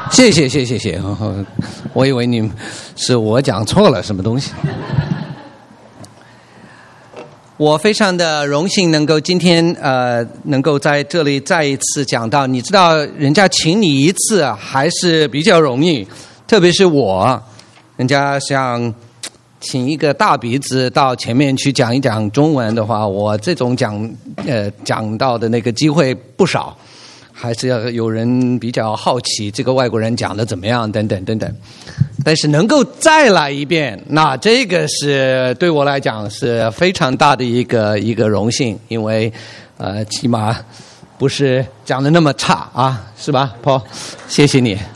谢谢。我以为你是我讲错了什么东西。我非常的荣幸能够今天能够在这里再一次讲到，你知道人家请你一次还是比较容易，特别是我，人家想请一个大鼻子到前面去讲一讲中文的话，我这种讲到的那个机会不少，还是要有人比较好奇这个外国人讲的怎么样等等。但是能够再来一遍，那这个是对我来讲是非常大的一个荣幸，因为起码不是讲的那么差啊，是吧 Paul？ 谢谢你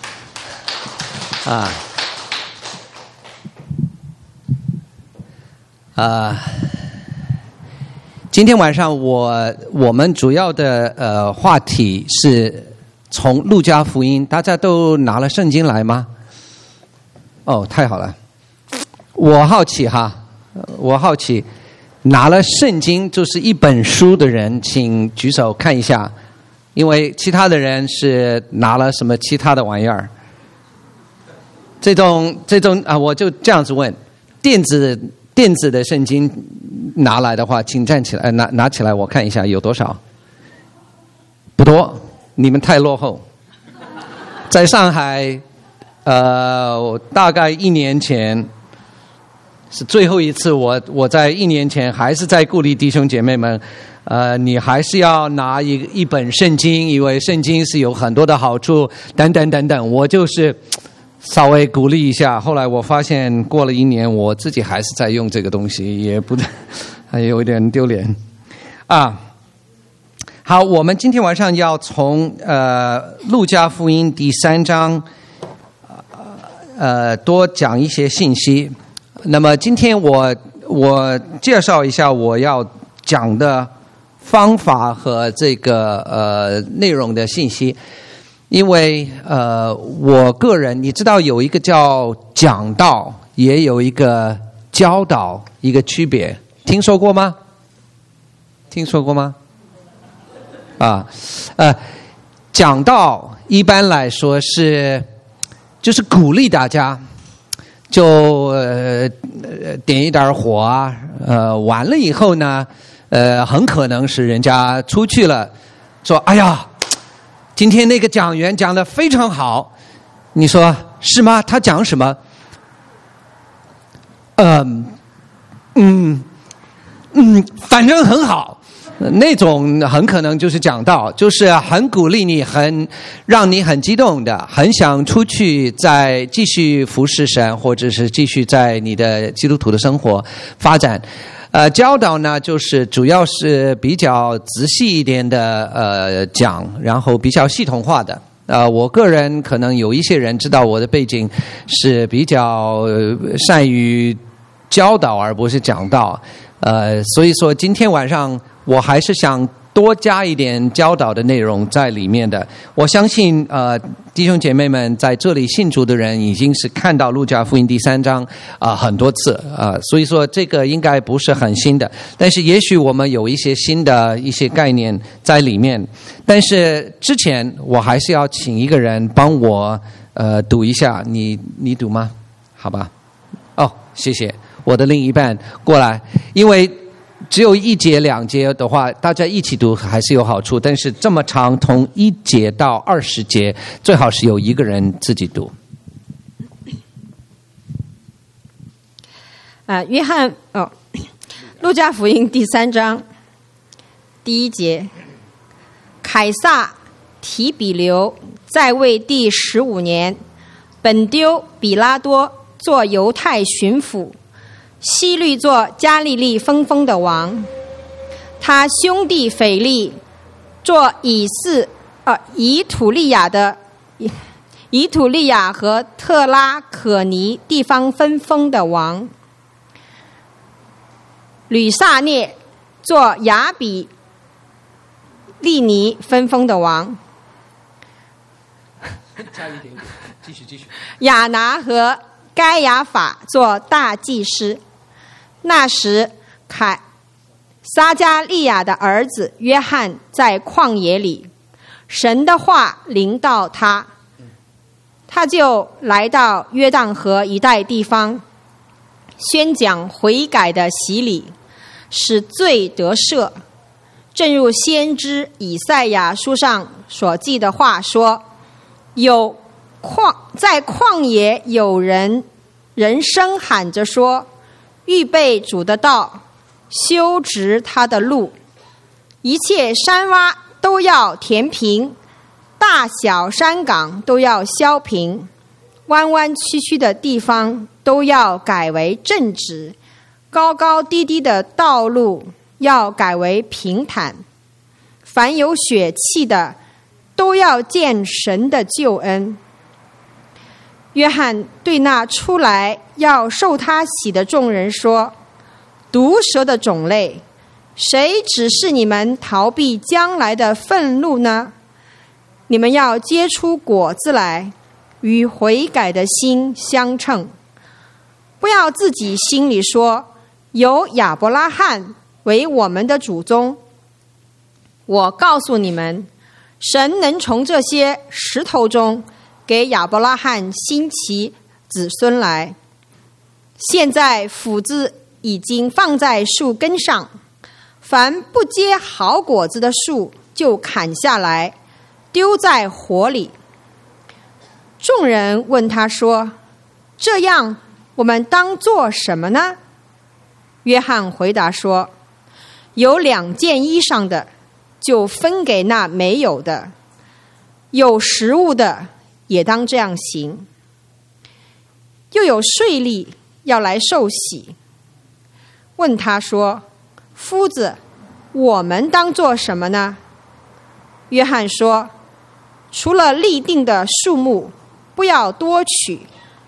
今天晚上我们主要的话题是从路加福音，大家都拿了圣经来吗？哦，太好了！我好奇拿了圣经就是一本书的人，请举手看一下，因为其他的人是拿了什么其他的玩意儿。这种我就这样子问，电子的圣经拿来的话，请站起来，拿起来，我看一下有多少。不多，你们太落后。在上海，大概1年前是最后一次，我在1年前还是在鼓励弟兄姐妹们，你还是要拿一本圣经，因为圣经是有很多的好处，等等。我就是稍微鼓励一下，后来我发现过了1年，我自己还是在用这个东西，也不还有一点丢脸啊。好，我们今天晚上要从路加福音第3章多讲一些信息。那么今天我介绍一下我要讲的方法和这个内容的信息。因为我个人，你知道有一个叫讲道，也有一个教导，一个区别，听说过吗？讲道一般来说就是鼓励大家，就点一点火啊，完了以后呢，很可能是人家出去了，说哎呀，今天那个讲员讲得非常好，你说是吗？他讲什么？反正很好。那种很可能就是讲道，就是很鼓励你，让你很激动的，很想出去再继续服侍神，或者是继续在你的基督徒的生活发展。教导呢，就是主要是比较仔细一点的讲，然后比较系统化的。我个人可能有一些人知道我的背景是比较善于教导而不是讲道，所以说今天晚上我还是想多加一点教导的内容在里面的。我相信弟兄姐妹们在这里信主的人已经是看到路加福音第3章很多次所以说这个应该不是很新的，但是也许我们有一些新的一些概念在里面。但是之前我还是要请一个人帮我读一下，你读吗？好吧，谢谢我的另一半过来，因为只有1节2节的话，大家一起读还是有好处，但是这么长，从1节到20节，最好是有一个人自己读。 路加福音第3章第1节，凯撒提比留在位第15年，本丢比拉多做犹太巡抚，希律做加利利分封的王，他兄弟腓力做以土利亚和特拉可尼地方分封的王，吕撒涅做亚比利尼分封的王， 加一点，继续。 亚拿和该亚法做大祭司。那时撒加利亚的儿子约翰在旷野里，神的话临到他， 他就来到约旦河一带地方，宣讲悔改的洗礼，使罪得赦。正如先知以赛亚书上所记的话说，在旷野有人声喊着说，预备主的道，修直他的路，一切山洼都要填平，大小山岗都要削平，弯弯曲曲的地方都要改为正直，高高低低的道路要改为平坦。凡有血气的都要见神的救恩。约翰对那出来要受他洗的众人说，毒蛇的种类，谁指示你们逃避将来的愤怒呢？你们要结出果子来，与悔改的心相称。不要自己心里说，有亚伯拉罕为我们的祖宗。我告诉你们，神能从这些石头中给亚伯拉罕兴起子孙来。现在斧子已经放在树根上，凡不结好果子的树就砍下来，丢在火里。众人问他说，这样我们当做什么呢？约翰回答说，有2件衣裳的就分给那没有的，有食物的也当这样行。又有税吏要来受洗，问他说，夫子，我们当做什么呢？约翰说，除了立定的数目，不要多取。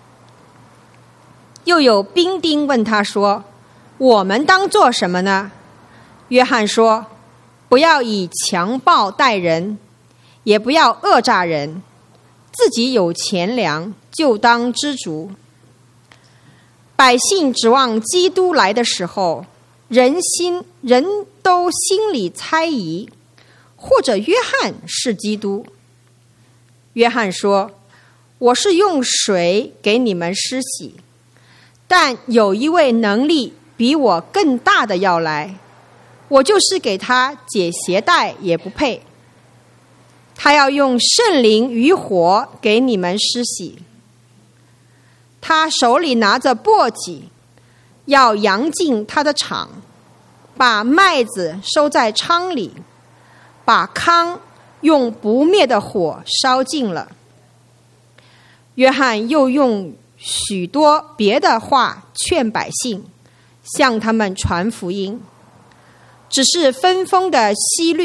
又有兵丁问他说，我们当做什么呢？约翰说，不要以强暴待人，也不要讹诈人，自己有钱粮就当知足。百姓指望基督来的时候，人都心里猜疑，或者约翰是基督。约翰说，我是用水给你们施洗，但有一位能力比我更大的要来，我就是给他解鞋带也不配。他要用圣灵与火给你们施洗。他手里拿着簸箕，要扬进他的场，把麦子收在仓里，把糠用不灭的火烧尽了。约翰又用许多别的话劝百姓，向他们传福音。只是分封的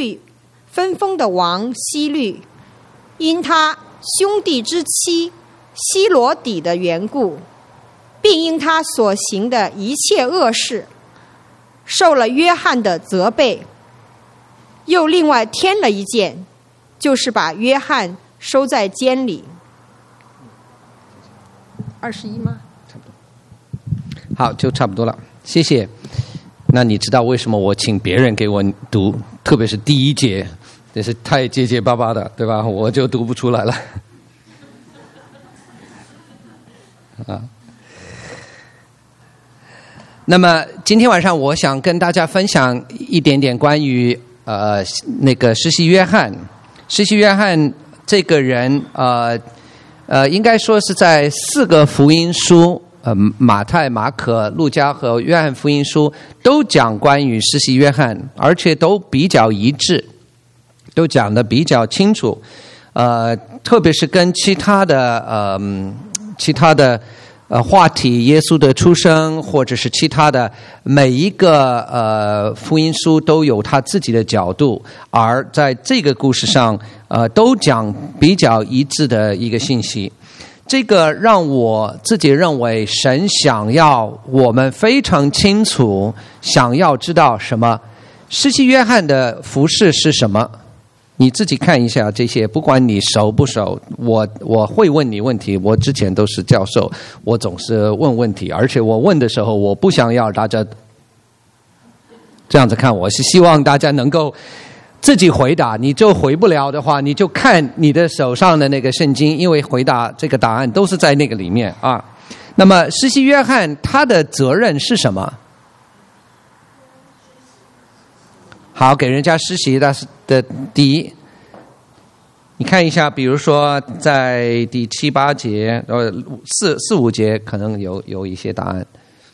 王希律，因他兄弟之妻希罗底的缘故，并因他所行的一切恶事，受了约翰的责备，又另外添了一件，就是把约翰收在监里。21吗？ 差不多。好，就差不多了，谢谢。那你知道为什么我请别人给我读，特别是第一节，这是太结结巴巴的，对吧？我就读不出来了。啊。那么今天晚上我想跟大家分享一点点关于那个施洗约翰。施洗约翰这个人应该说是在4个福音书马太、马可、路加和约翰福音书都讲关于施洗约翰，而且都比较一致，都讲得比较清楚。特别是跟其他的话题，耶稣的出生，或者是其他的每一个福音书都有他自己的角度，而在这个故事上都讲比较一致的一个信息。这个让我自己认为神想要我们非常清楚，想要知道什么。施洗约翰的服事是什么？你自己看一下这些，不管你熟不熟，我会问你问题。我之前都是教授，我总是问问题，而且我问的时候，我不想要大家这样子看我，是希望大家能够自己回答，你就回不了的话，你就看你的手上的那个圣经，因为回答这个答案都是在那个里面啊。那么施洗约翰他的责任是什么？好，给人家施洗的第一，你看一下，比如说在第7、8节4、5节可能有一些答案。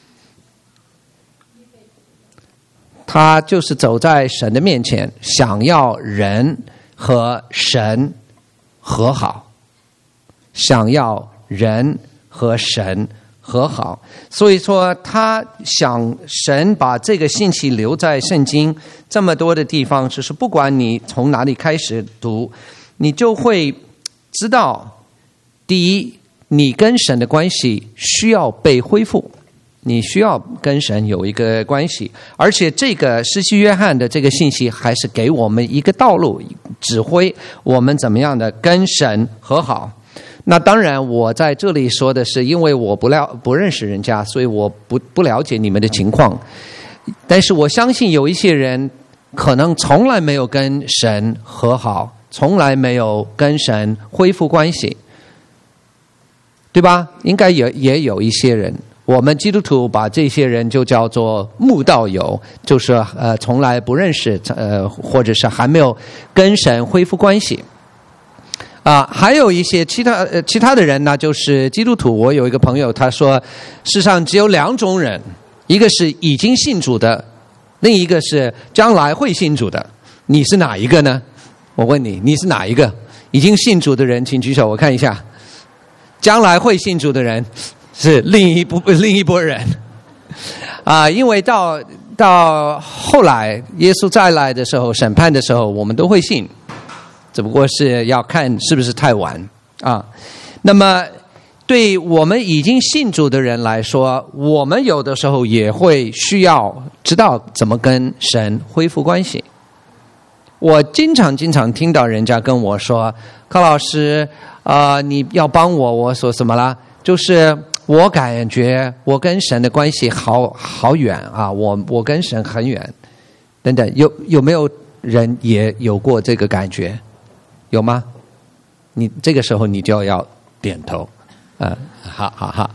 他就是走在神的面前，想要人和神和好，想要人和神和好，所以说他想神把这个信息留在圣经这么多的地方，就是不管你从哪里开始读，你就会知道，第一，你跟神的关系需要被恢复，你需要跟神有一个关系，而且这个施洗约翰的这个信息还是给我们一个道路，指挥我们怎么样的跟神和好。那当然我在这里说的是因为我不认识人家，所以我不了解你们的情况，但是我相信有一些人可能从来没有跟神和好，从来没有跟神恢复关系，对吧？应该也有一些人，我们基督徒把这些人就叫做慕道友，就是从来不认识或者是还没有跟神恢复关系还有一些其他的人呢，就是基督徒。我有一个朋友他说，世上只有2种人，一个是已经信主的，另一个是将来会信主的。你是哪一个呢？我问你，你是哪一个？已经信主的人请举手，我看一下。将来会信主的人是另一波人因为到后来耶稣再来的时候，审判的时候，我们都会信，只不过是要看是不是太晚那么对我们已经信主的人来说，我们有的时候也会需要知道怎么跟神恢复关系。我经常听到人家跟我说，柯老师你要帮我说什么啦？就是我感觉我跟神的关系好远我跟神很远等等。有没有人也有过这个感觉？有吗？你这个时候你就要点头好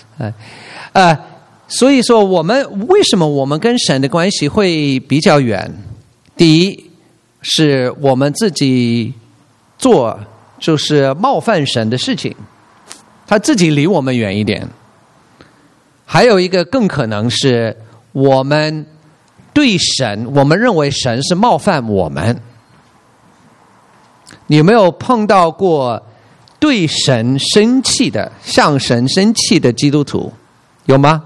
所以说为什么我们跟神的关系会比较远？第一是我们自己做就是冒犯神的事情，他自己离我们远一点。还有一个更可能是我们对神，我们认为神是冒犯我们。你有没有碰到过对神生气的，向神生气的基督徒？有吗？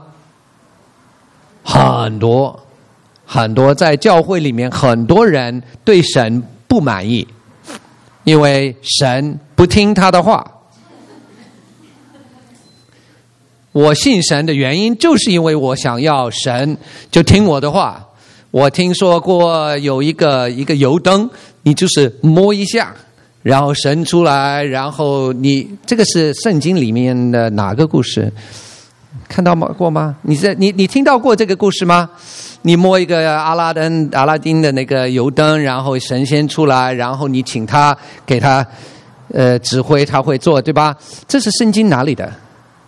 很多在教会里面，很多人对神不满意，因为神不听他的话。我信神的原因就是因为我想要神就听我的话。我听说过有一个油灯，你就是摸一下，然后神出来，然后这个是圣经里面的哪个故事？看到过吗？你听到过这个故事吗？你摸一个阿拉丁的那个油灯，然后神仙出来，然后你请他给他指挥，他会做，对吧？这是圣经哪里的？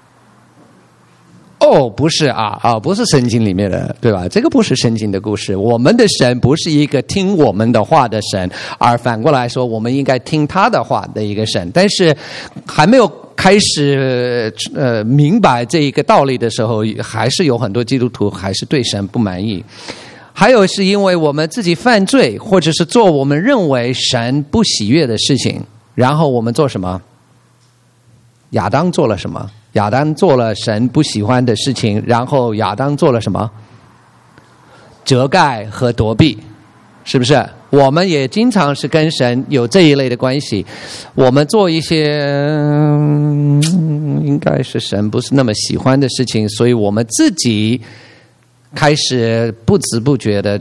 不是不是圣经里面的，对吧？这个不是圣经的故事。我们的神不是一个听我们的话的神，而反过来说，我们应该听他的话的一个神。但是还没有开始明白这一个道理的时候，还是有很多基督徒还是对神不满意。还有是因为我们自己犯罪，或者是做我们认为神不喜悦的事情，然后我们做什么？亚当做了什么？亚当做了神不喜欢的事情，然后亚当做了什么？遮盖和躲避，是不是？我们也经常是跟神有这一类的关系。我们做一些应该是神不是那么喜欢的事情，所以我们自己开始不知不觉的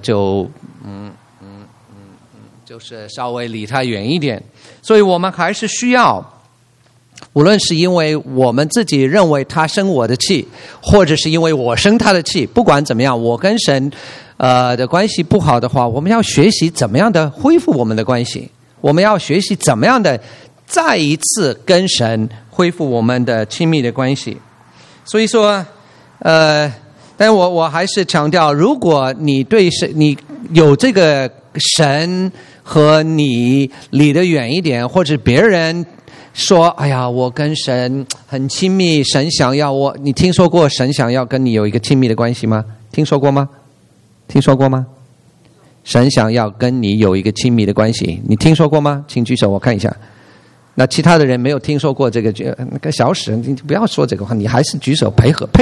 就是稍微离他远一点。所以我们还是需要，无论是因为我们自己认为他生我的气，或者是因为我生他的气，不管怎么样，我跟神的关系不好的话，我们要学习怎么样的恢复我们的关系，我们要学习怎么样的再一次跟神恢复我们的亲密的关系。所以说但我还是强调，如果你对神，你有这个神和你离得远一点，或者别人说哎呀我跟神很亲密，神想要我，你听说过神想要跟你有一个亲密的关系吗？听说过吗？听说过吗？神想要跟你有一个亲密的关系，你听说过吗？请举手我看一下。那其他的人没有听说过这个，那个小史你不要说这个话，你还是举手配合。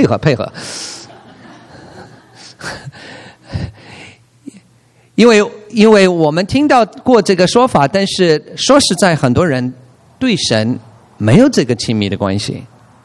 因为我们听到过这个说法，但是说实在，很多人对神没有这个亲密的关系。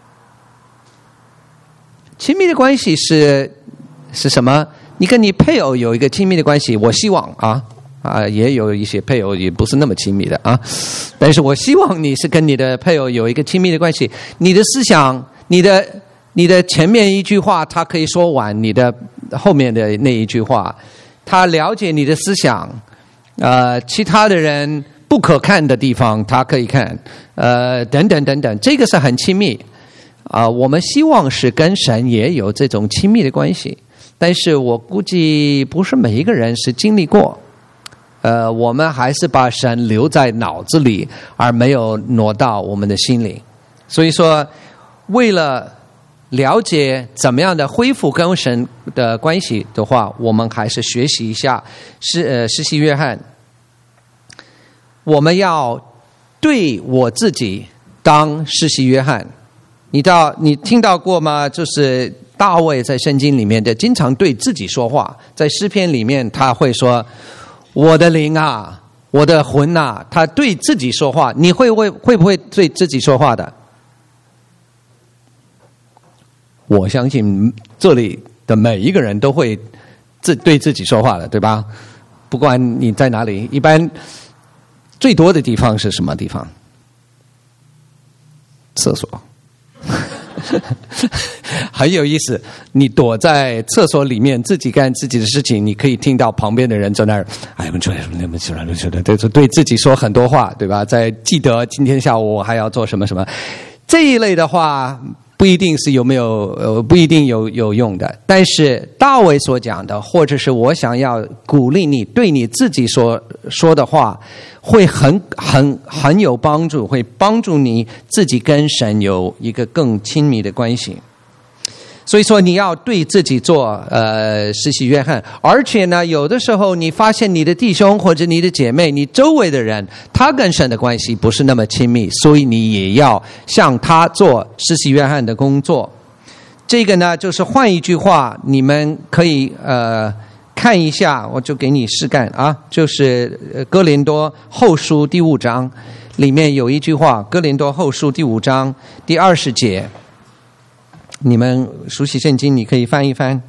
亲密的关系是什么？你跟你配偶有一个亲密的关系，我希望也有一些配偶也不是那么亲密的但是我希望你是跟你的配偶有一个亲密的关系。你的思想，你的前面一句话他可以说完，你的后面的那一句话他了解你的思想，其他的人不可看的地方他可以看，等等，这个是很亲密我们希望是跟神也有这种亲密的关系，但是我估计不是每一个人是经历过，我们还是把神留在脑子里，而没有挪到我们的心里。所以说，为了了解怎么样的恢复跟神的关系的话，我们还是学习一下施洗约翰。我们要对我自己当施洗约翰。你听到过吗？就是大卫在圣经里面的经常对自己说话，在诗篇里面他会说我的灵啊，我的魂啊，他对自己说话。你会不会对自己说话的？我相信这里的每一个人都会对自己说话的，对吧？不管你在哪里，一般最多的地方是什么地方？厕所。很有意思，你躲在厕所里面自己干自己的事情，你可以听到旁边的人在那儿对自己说很多话，对吧？在记得今天下午我还要做什么什么，这一类的话不一定是不一定有用的。但是大卫所讲的，或者是我想要鼓励你对你自己说的话，会很有帮助，会帮助你自己跟神有一个更亲密的关系。所以说你要对自己做施洗约翰。而且呢，有的时候你发现你的弟兄或者你的姐妹，你周围的人他跟神的关系不是那么亲密，所以你也要向他做施洗约翰的工作。这个呢，就是换一句话，你们可以看一下，我就给你示干就是哥林多后书第5章里面有一句话，哥林多后书第5章第20节，你们熟悉圣经，你可以翻一翻。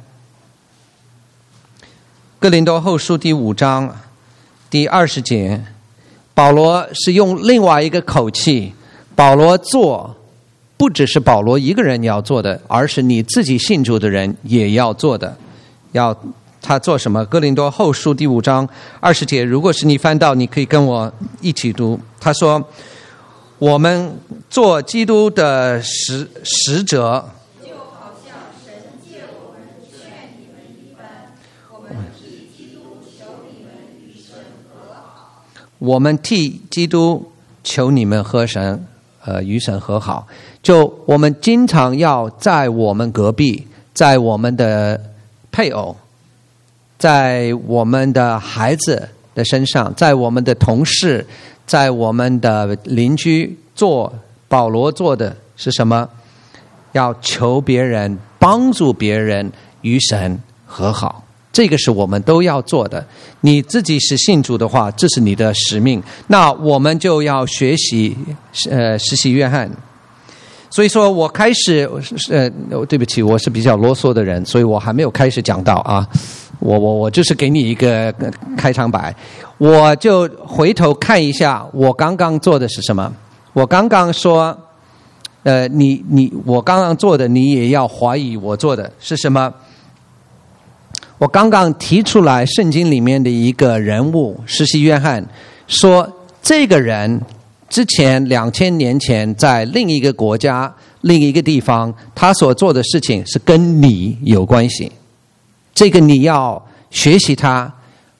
哥林多后书第5章第20节，保罗是用另外一个口气，保罗做不只是保罗一个人要做的，而是你自己信主的人也要做的。他做什么？哥林多后书第5章20节，如果是你翻到，你可以跟我一起读。他说，我们做基督的使者，就好像神借我们劝你们一般，我们替基督求你们与神和好。我们替基督求你们和神与神和好。就我们经常要在我们隔壁，在我们的配偶，在我们的孩子的身上，在我们的同事，在我们的邻居做保罗做的是什么？要求别人，帮助别人与神和好，这个是我们都要做的。你自己是信主的话，这是你的使命。那我们就要学习施洗约翰。所以说我开始对不起，我是比较啰嗦的人，所以我还没有开始讲到我就是给你一个开场白。我就回头看一下我刚刚做的是什么。我刚刚说我刚刚做的你也要怀疑我做的是什么。 我刚刚提出来圣经里面的一个人物施洗约翰，说这个人之前2000年前在另一个国家另一个地方他所做的事情是跟你有关系，这个你要学习他，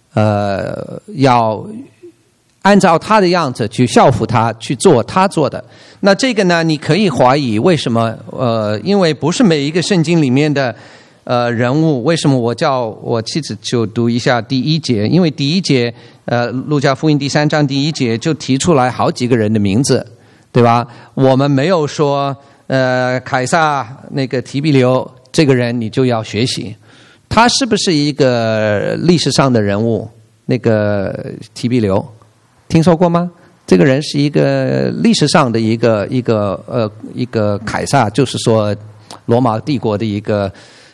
要按照他的样子去效法他，去做他做的。那这个呢，你可以怀疑为什么？因为不是每一个圣经里面的人物，为什么我叫我妻子就读一下第1节？因为第1节，路加福音第3章第1节就提出来好几个人的名字，对吧？我们没有说凯撒那个提比留这个人你就要学习，他是不是一个历史上的人物？那个提比留听说过吗？这个人是一个历史上的一个凯撒，就是说罗马帝国的一个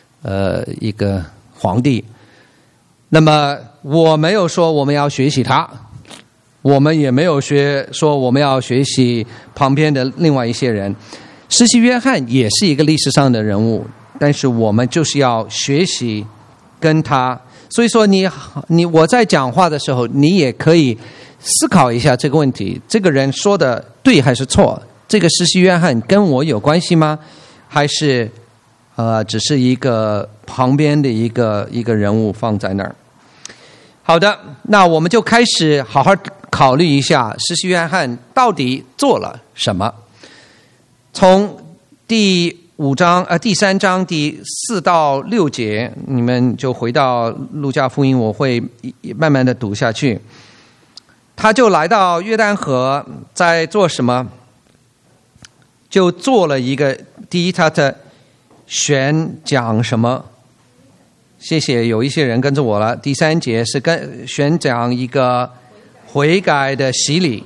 皇帝。那么我没有说我们要学习他，我们也没有说我们要学习旁边的另外一些人。施洗约翰也是一个历史上的人物，但是我们就是要学习跟他。所以说我在讲话的时候，你也可以思考一下这个问题，这个人说的对还是错？这个施洗约翰跟我有关系吗？还是只是一个旁边的一个人物放在那儿？好的，那我们就开始好好考虑一下施洗约翰到底做了什么。从第3章第4到6节，你们就回到路加福音，我会慢慢的读下去。他就来到约旦河，在做什么？就做了一个，第一，他的宣讲什么？谢谢，有一些人跟着我了。第3节是宣讲一个悔改的洗礼，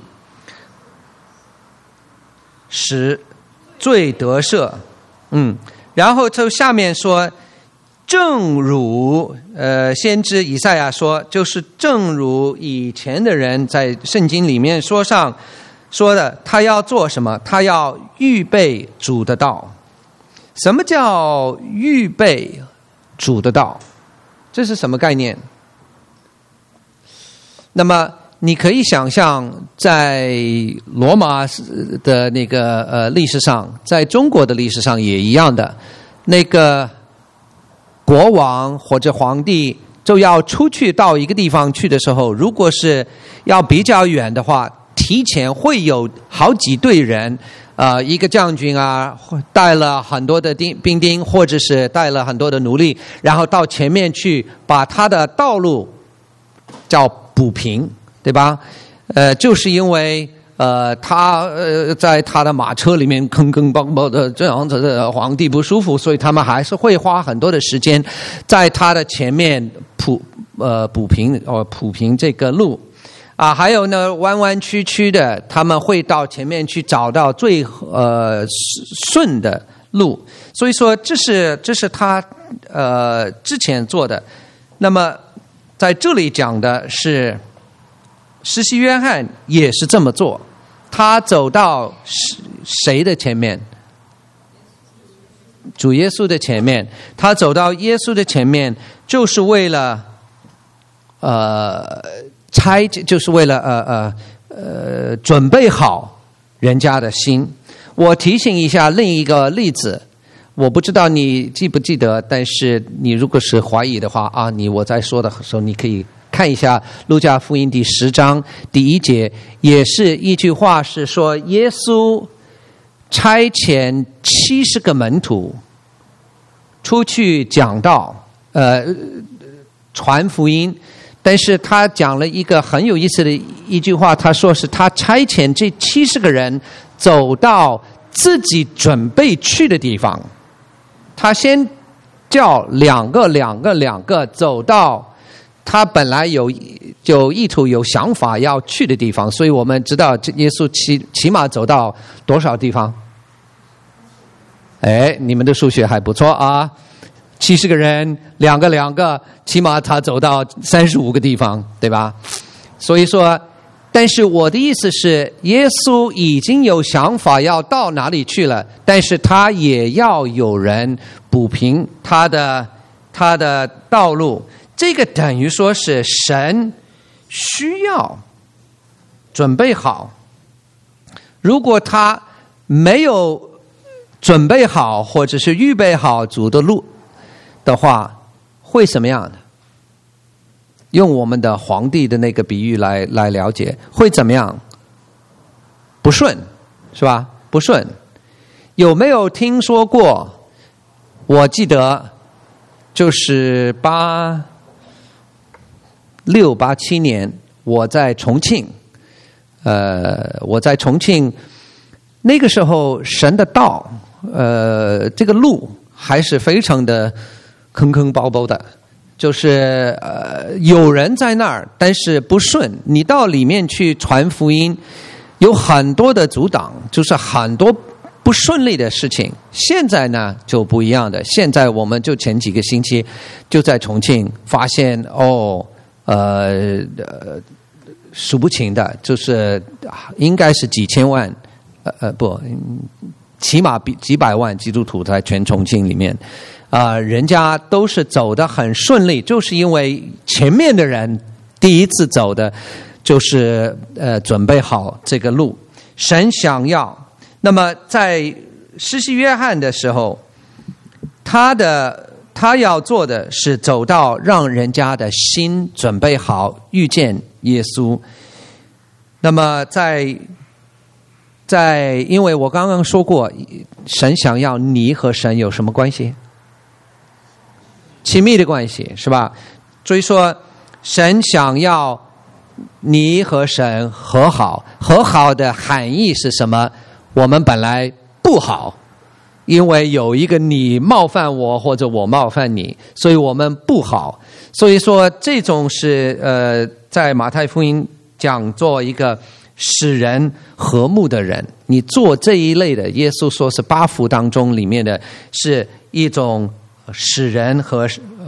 使罪得赦。然后就下面说，正如先知以赛亚说，就是正如以前的人在圣经里面说的，他要做什么？他要预备主的道。什么叫预备主的道？这是什么概念？那么你可以想象，在罗马的那个历史上，在中国的历史上也一样的，那个国王或者皇帝就要出去到一个地方去的时候，如果是要比较远的话，提前会有好几队人，一个将军啊，带了很多的兵丁，或者是带了很多的奴隶，然后到前面去把他的道路叫补平，对吧？就是因为他在他的马车里面坑坑邦邦的这样子的，皇帝不舒服，所以他们还是会花很多的时间在他的前面补平这个路啊。还有呢，弯弯曲曲的，他们会到前面去找到最顺的路。所以说这是他之前做的。那么在这里讲的是施洗约翰也是这么做，他走到谁的前面？主耶稣的前面。他走到耶稣的前面，就是为了就是为了准备好人家的心。我提醒一下另一个例子，我不知道你记不记得，但是你如果是怀疑的话啊，我在说的时候你可以看一下路加福音第10章第1节，也是一句话，是说耶稣差遣70个门徒出去讲道，传福音。但是他讲了一个很有意思的一句话，他说是他差遣这70个人走到自己准备去的地方，他先叫两个走到他本来有意图有想法要去的地方。所以我们知道耶稣起码走到多少地方？你们的数学还不错啊，70个人两个，起码他走到35个地方，对吧？所以说，但是我的意思是，耶稣已经有想法要到哪里去了，但是他也要有人补平他的他的道路，这个等于说是神需要准备好。如果他没有准备好或者是预备好主的路的话，会什么样的？用我们的皇帝的那个比喻来了解，会怎么样？不顺，是吧？不顺。有没有听说过？我记得就是86、87年，我在重庆，那个时候神的道，这个路还是非常的坑坑包包的，就是有人在那儿，但是不顺，你到里面去传福音，有很多的阻挡，就是很多不顺利的事情。现在呢就不一样的，现在我们就前几个星期就在重庆发现数不清的，就是应该是几千万，起码几百万基督徒在全重庆里面，人家都是走得很顺利，就是因为前面的人第一次走的，就是准备好这个路，神想要。那么在施洗约翰的时候，他要做的是走到让人家的心准备好遇见耶稣。那么因为我刚刚说过，神想要你和神有什么关系？亲密的关系，是吧？所以说神想要你和神和好，和好的含义是什么？我们本来不好，因为有一个你冒犯我或者我冒犯你，所以我们不好。所以说这种是在马太福音讲做一个使人和睦的人，你做这一类的，耶稣说是8福当中里面的是一种使人和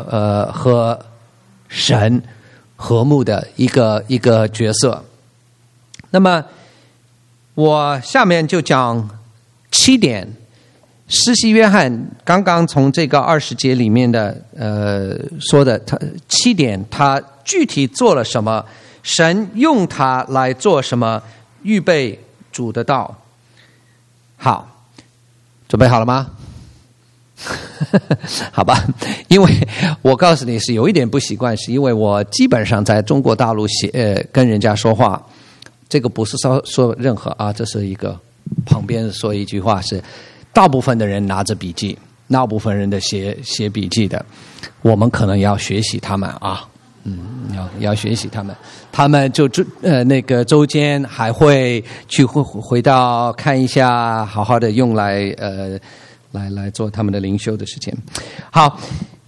神和睦的一个角色。那么我下面就讲7点，施洗约翰刚刚从这个20节里面的说的，他7点他具体做了什么，神用他来做什么，预备主的道。好，准备好了吗？好吧，因为我告诉你是有一点不习惯，是因为我基本上在中国大陆跟人家说话，这个不是说任何这是一个旁边说一句话，是大部分的人拿着笔记，大部分人的写笔记的，我们可能要学习他们要学习他们，他们就那个周间还会去回到看一下，好好的用来做他们的灵修的事情。好，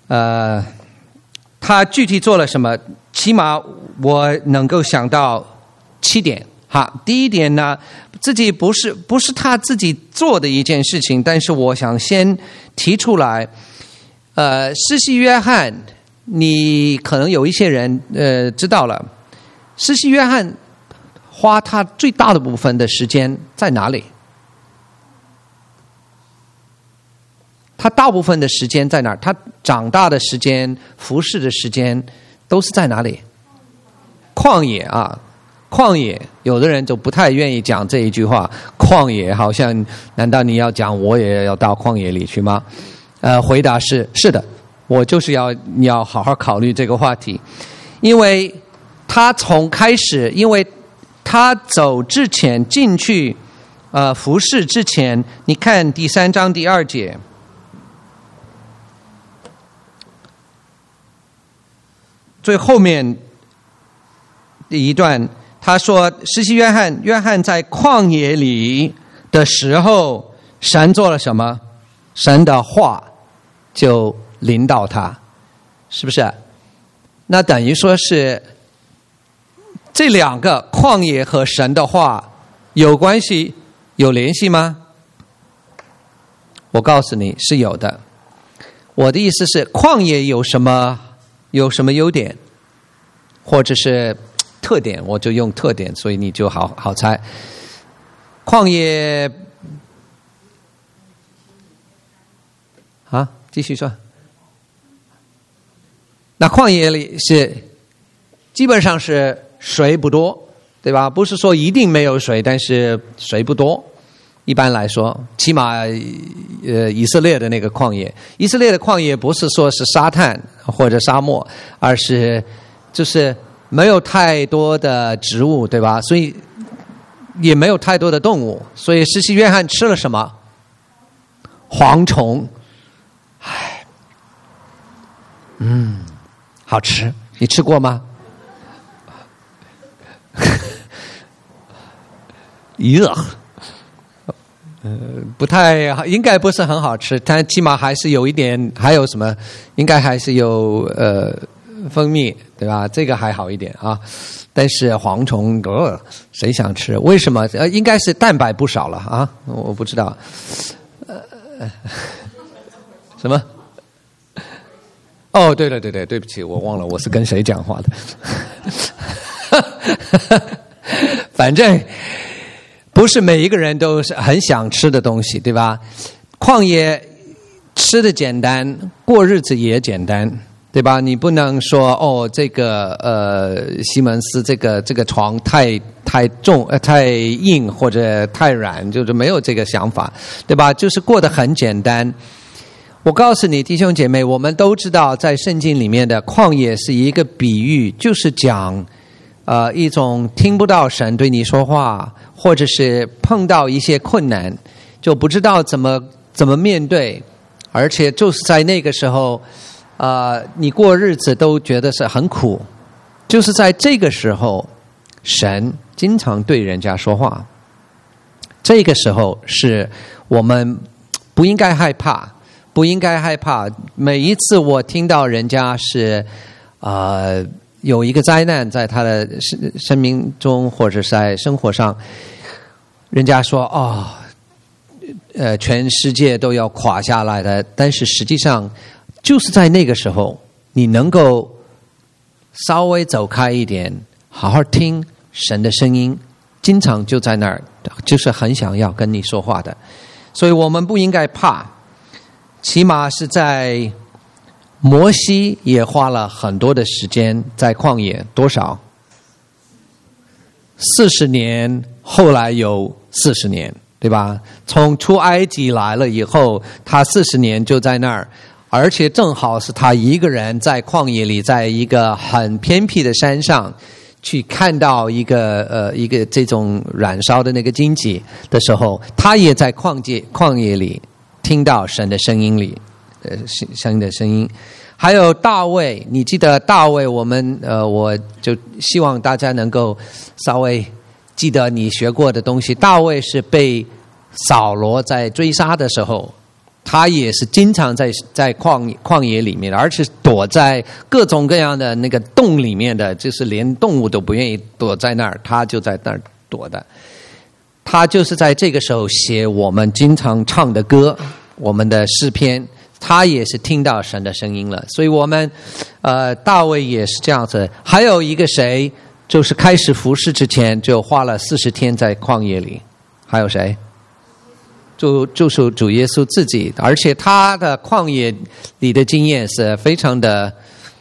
他具体做了什么？起码我能够想到7点。好，第一点呢，自己不是他自己做的一件事情，但是我想先提出来。施洗约翰，你可能有一些人知道了，施洗约翰花他最大的部分的时间在哪里？他大部分的时间在哪儿？他长大的时间、服侍的时间都是在哪里？旷野啊！旷野，有的人就不太愿意讲这一句话。旷野好像，难道你要讲我也要到旷野里去吗？回答是的，我就是你要好好考虑这个话题，因为他从开始，因为他走之前进去服侍之前，你看第3章第2节。最后面的一段，他说施洗约翰在旷野里的时候，神做了什么？神的话就领导他，是不是？那等于说是这两个旷野和神的话有关系、有联系吗？我告诉你是有的。我的意思是，旷野有什么优点，或者是特点，我就用特点，所以你就好猜。旷野继续说。 那旷野里是基本上是水不多，对吧？不是说一定没有水，但是水不多。一般来说，起码以色列的那个旷野，以色列的旷野不是说是沙滩或者沙漠，而是就是没有太多的植物，对吧？所以也没有太多的动物，所以施洗约翰吃了什么？蝗虫。好吃，你吃过吗？不太，应该不是很好吃，但起码还是有一点，还有什么？应该还是有蜂蜜，对吧？这个还好一点啊。但是蝗虫，谁想吃？为什么？应该是蛋白不少了啊，我不知道。什么？哦，对了，对不起，我忘了我是跟谁讲话的。反正不是每一个人都是很想吃的东西，对吧？旷野吃的简单，过日子也简单，对吧？你不能说这个西门斯这个床太重太硬或者太软，就是没有这个想法，对吧？就是过得很简单。我告诉你，弟兄姐妹，我们都知道，在圣经里面的旷野是一个比喻，就是讲一种听不到神对你说话，或者是碰到一些困难，就不知道怎么面对，而且就是在那个时候，你过日子都觉得是很苦，就是在这个时候，神经常对人家说话。这个时候是我们不应该害怕。每一次我听到人家是有一个灾难在他的生命中或者在生活上，人家说全世界都要垮下来的，但是实际上就是在那个时候，你能够稍微走开一点，好好听神的声音，经常就在那儿，就是很想要跟你说话的。所以我们不应该怕。起码是在摩西也花了很多的时间在旷野，多少？40年，后来有40年，对吧？从出埃及来了以后，他40年就在那儿，而且正好是他一个人在旷野里，在一个很偏僻的山上，去看到一个这种燃烧的那个荆棘的时候，他也在旷野里。听到神的声音里，神的声音。还有大卫，你记得大卫？我就希望大家能够稍微记得你学过的东西。大卫是被扫罗在追杀的时候，他也是经常在旷野里面，而且躲在各种各样的那个洞里面的，就是连动物都不愿意躲在那儿，他就在那儿躲的。他就是在这个时候写我们经常唱的歌，我们的诗篇，他也是听到神的声音了。所以我们大卫也是这样子。还有一个谁，就是开始服侍之前就花了40天在旷野里。还有谁？就是主耶稣自己，而且他的旷野里的经验是非常的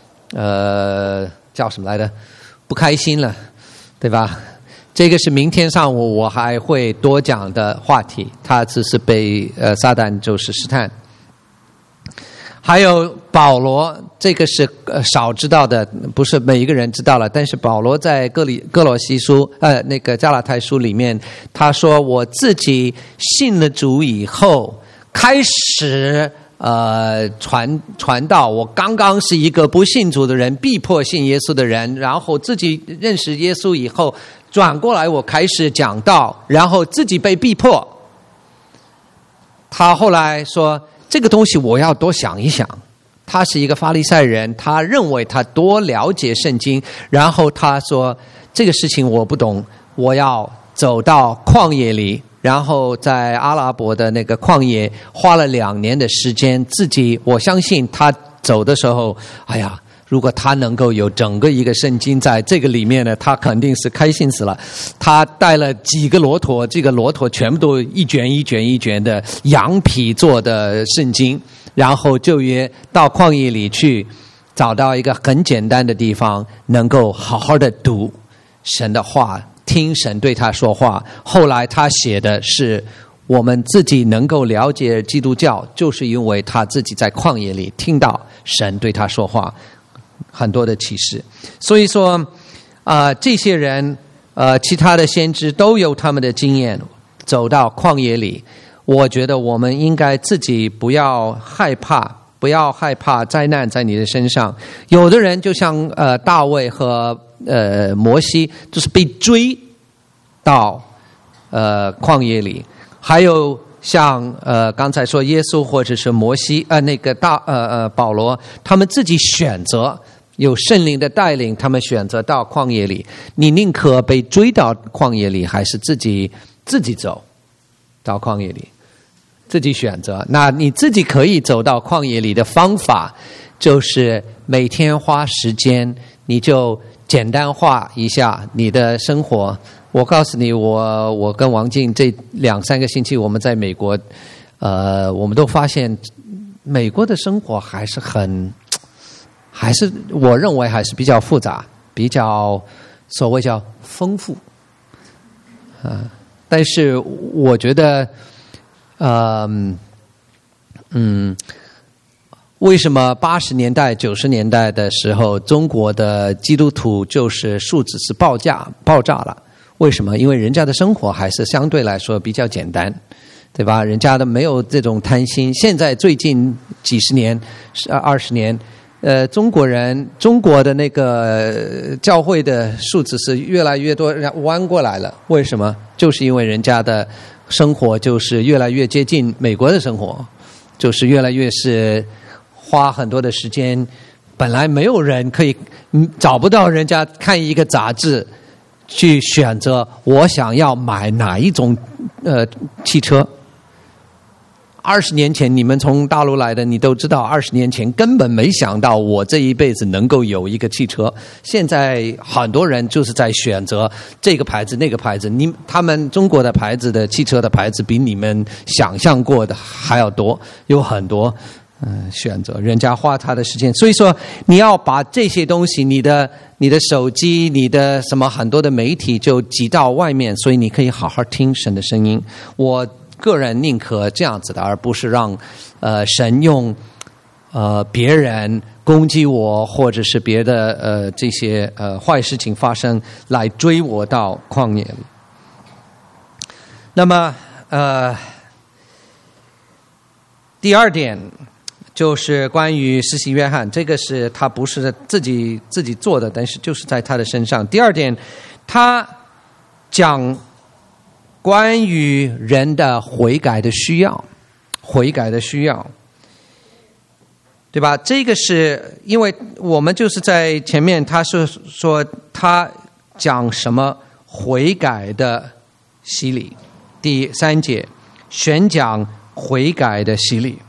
叫什么来的？不开心了，对吧？这个是明天上午我还会多讲的话题，他只是被撒旦就是试探。还有保罗，这个是少知道的，不是每一个人知道了，但是保罗在哥罗西书那个加拉太书里面，他说我自己信了主以后，开始传道，我刚刚是一个不信主的人，逼迫信耶稣的人，然后自己认识耶稣以后，转过来我开始讲道，然后自己被逼迫。他后来说这个东西我要多想一想。他是一个法利赛人，他认为他多了解圣经，然后他说这个事情我不懂，我要走到旷野里，然后在阿拉伯的那个旷野花了2年的时间，自己我相信他走的时候，哎呀，如果他能够有整个一个圣经在这个里面呢，他肯定是开心死了。他带了几个骆驼，这个骆驼全部都一卷一卷一卷的羊皮做的圣经，然后就约到旷野里去， 找到一个很简单的地方，能够好好的读神的话，听神对他说话。后来他写的是我们自己能够了解基督教，就是因为他自己在旷野里听到神对他说话，很多的启示。所以说这些人其他的先知都有他们的经验，走到旷野里。我觉得我们应该自己不要害怕灾难在你的身上。有的人就像大卫和摩西，就是被追到旷野里。还有像刚才说耶稣或者是摩西保罗，他们自己选择，有圣灵的带领，他们选择到旷野里。你宁可被追到旷野里，还是自己走到旷野里？自己选择。那你自己可以走到旷野里的方法，就是每天花时间，你就简单化一下你的生活。我告诉你，我跟王静这2-3个星期我们在美国，我们都发现美国的生活还是我认为还是比较复杂，比较所谓叫丰富但是我觉得为什么80年代90年代的时候中国的基督徒就是数字是爆炸了？为什么？因为人家的生活还是相对来说比较简单，对吧？人家都没有这种贪心。现在最近几十年20年中国的那个教会的数字是越来越多，弯过来了。为什么？就是因为人家的生活就是越来越接近美国的生活，就是越来越是花很多的时间。本来没有人可以找不到人家看一个杂志去选择我想要买哪一种汽车。20年前你们从大陆来的，你都知道20年前根本没想到我这一辈子能够有一个汽车。现在很多人就是在选择这个牌子那个牌子，他们中国的牌子的汽车的牌子比你们想象过的还要多，有很多选择，人家花他的时间。所以说你要把这些东西，你的手机，你的什么很多的媒体就挤到外面，所以你可以好好听神的声音。我个人宁可这样子的，而不是让神用别人攻击我，或者是别的这些坏事情发生来追我到旷野里。那么第二点就是关于施洗约翰，这个是他不是自己做的，但是就是在他的身上。第二点，他讲关于人的悔改的需要，对吧？这个是因为我们就是在前面他是说他讲什么悔改的洗礼，第3节宣讲悔改的洗礼。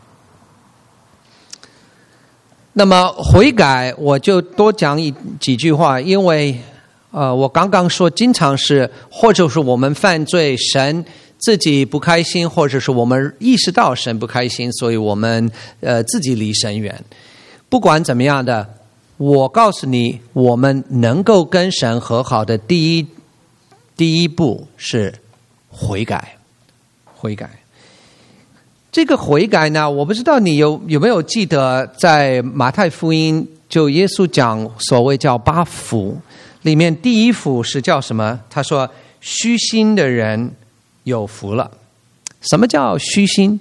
那么悔改我就多讲几句话，因为我刚刚说经常是或者是我们犯罪神自己不开心，或者是我们意识到神不开心，所以我们自己离神远。不管怎么样的，我告诉你，我们能够跟神和好的第一步是悔改。这个悔改呢，我不知道你有没有记得，在马太福音就耶稣讲所谓叫8福里面，第一福是叫什么？他说虚心的人有福了。什么叫虚心？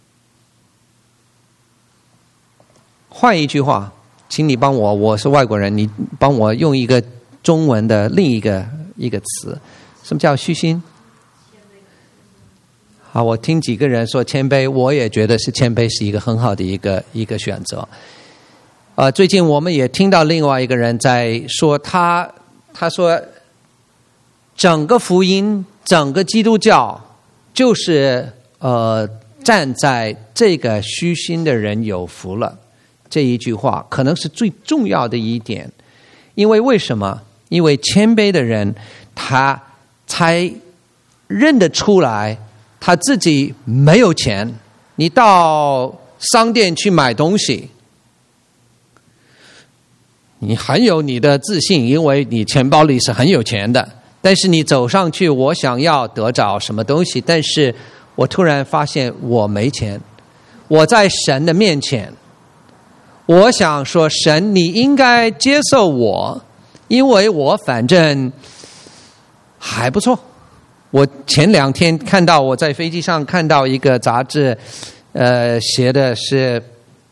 换一句话，请你帮我是外国人，你帮我用一个中文的另一个词。什么叫虚心？好，我听几个人说谦卑，我也觉得是谦卑是一个很好的一个选择。最近我们也听到另外一个人在说，他说整个福音，整个基督教就是站在这个虚心的人有福了这一句话，可能是最重要的一点。因为什么？因为谦卑的人他才认得出来他自己没有钱。你到商店去买东西， 你很有你的自信，因为你钱包里是很有钱的。但是你走上去，我想要得着什么东西，但是我突然发现我没钱。我在神的面前，我想说，神，你应该接受我，因为我反正还不错。我前2天看到，我在飞机上看到一个杂志，写的是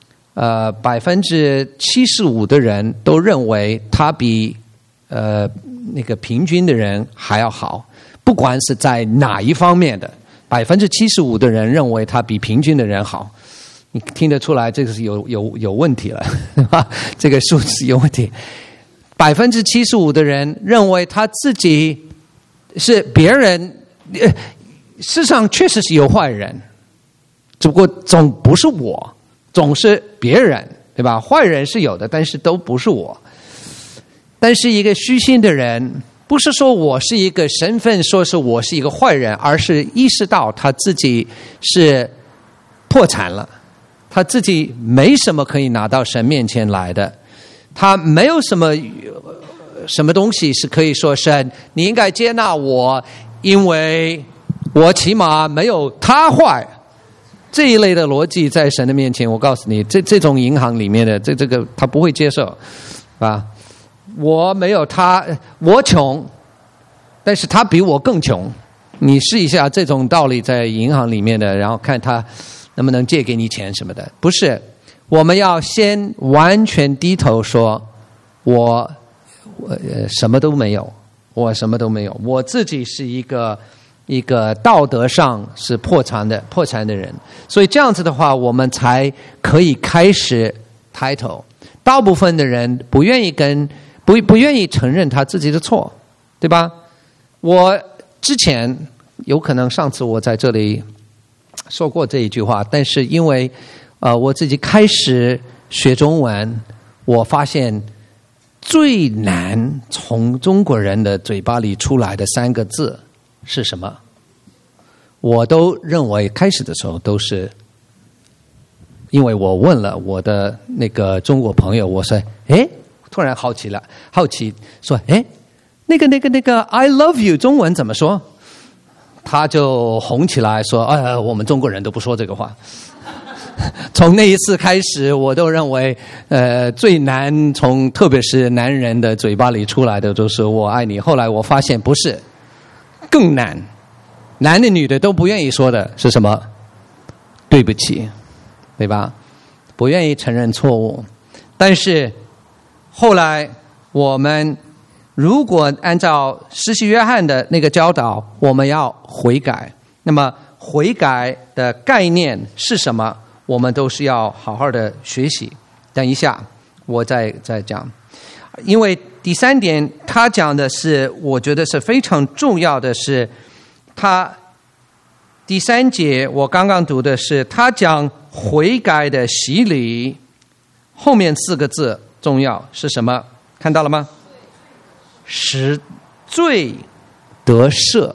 ，75%的人都认为他比那个平均的人还要好，不管是在哪一方面的，75%的人认为他比平均的人好。你听得出来，这个是有问题了，对吧？这个数字有问题。75%的人认为他自己是别人，世上确实是有坏人，只不过总不是我，总是别人，对吧？坏人是有的，但是都不是我。但是一个虚心的人，不是说我是一个身份，说是我是一个坏人，而是意识到他自己是破产了，他自己没什么可以拿到神面前来的，他没有什么东西是可以说神，你应该接纳我，因为我起码没有他坏。这一类的逻辑在神的面前，我告诉你，这种银行里面的这个他不会接受，啊，我没有他，我穷，但是他比我更穷。你试一下这种道理在银行里面的，然后看他能不能借给你钱什么的。不是，我们要先完全低头说，我什么都没有，我什么都没有，我自己是一个道德上是破产的人。所以这样子的话，我们才可以开始抬头。大部分的人不愿意不愿意承认他自己的错，对吧？我之前有可能上次我在这里说过这一句话，但是因为我自己开始学中文，我发现最难从中国人的嘴巴里出来的3个字是什么？我都认为开始的时候都是，因为我问了我的那个中国朋友，我说，突然好奇说，那个 I love you 中文怎么说？他就红起来说，我们中国人都不说这个话。从那一次开始，我都认为最难从特别是男人的嘴巴里出来的就是我爱你。后来我发现不是，更难，男的女的都不愿意说的是什么？对不起，对吧？不愿意承认错误。但是后来我们如果按照施洗约翰的那个教导，我们要悔改。那么悔改的概念是什么？我们都是要好好的学习。等一下我再讲。因为第3点他讲的是，我觉得是非常重要的是，他第3节我刚刚读的是他讲悔改的洗礼，后面4个字重要是什么？看到了吗？使罪得赦。